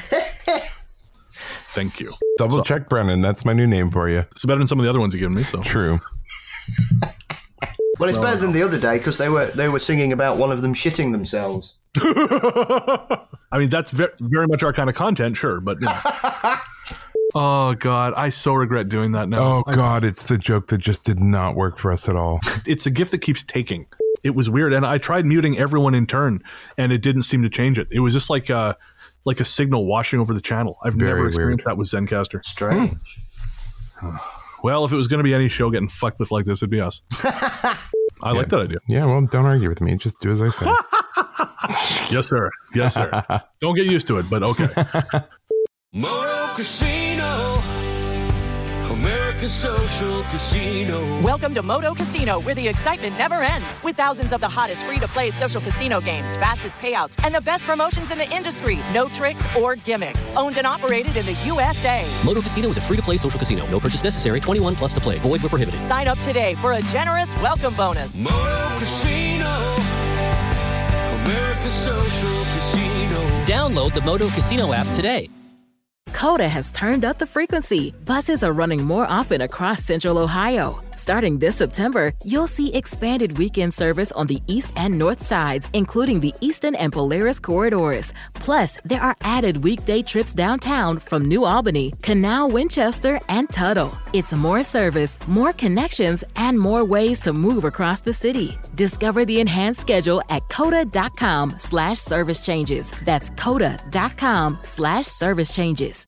Thank you. Double check, Brennan. That's my new name for you. It's better than some of the other ones you've given me. So true. Well, it's better than the other day because they were singing about one of them shitting themselves. I mean, that's very much our kind of content, sure, but oh God, I so regret doing that now. Oh God, it's the joke that just did not work for us at all. It's a gift that keeps taking. It was weird, and I tried muting everyone in turn, and it didn't seem to change it. It was just like a signal washing over the channel. I've never experienced that with Zencastr. Strange. Well, if it was going to be any show getting fucked with like this, it'd be us. I like that idea. Yeah, well, don't argue with me. Just do as I say. Yes, sir. Yes, sir. Don't get used to it, but okay. Moto Casino, America's social casino. Welcome to Moto Casino, where the excitement never ends. With thousands of the hottest free-to-play social casino games, fastest payouts, and the best promotions in the industry. No tricks or gimmicks. Owned and operated in the USA. Moto Casino is a free-to-play social casino. No purchase necessary. 21 plus to play. Void where prohibited. Sign up today for a generous welcome bonus. Moto Casino, America's social casino. Download the Moto Casino app today. Coda has turned up the frequency. Buses are running more often across Central Ohio. Starting this September, you'll see expanded weekend service on the east and north sides, including the Eastern and Polaris corridors. Plus, there are added weekday trips downtown from New Albany, Canal, Winchester, and Tuttle. It's more service, more connections, and more ways to move across the city. Discover the enhanced schedule at coda.com/service changes. That's coda.com/service changes.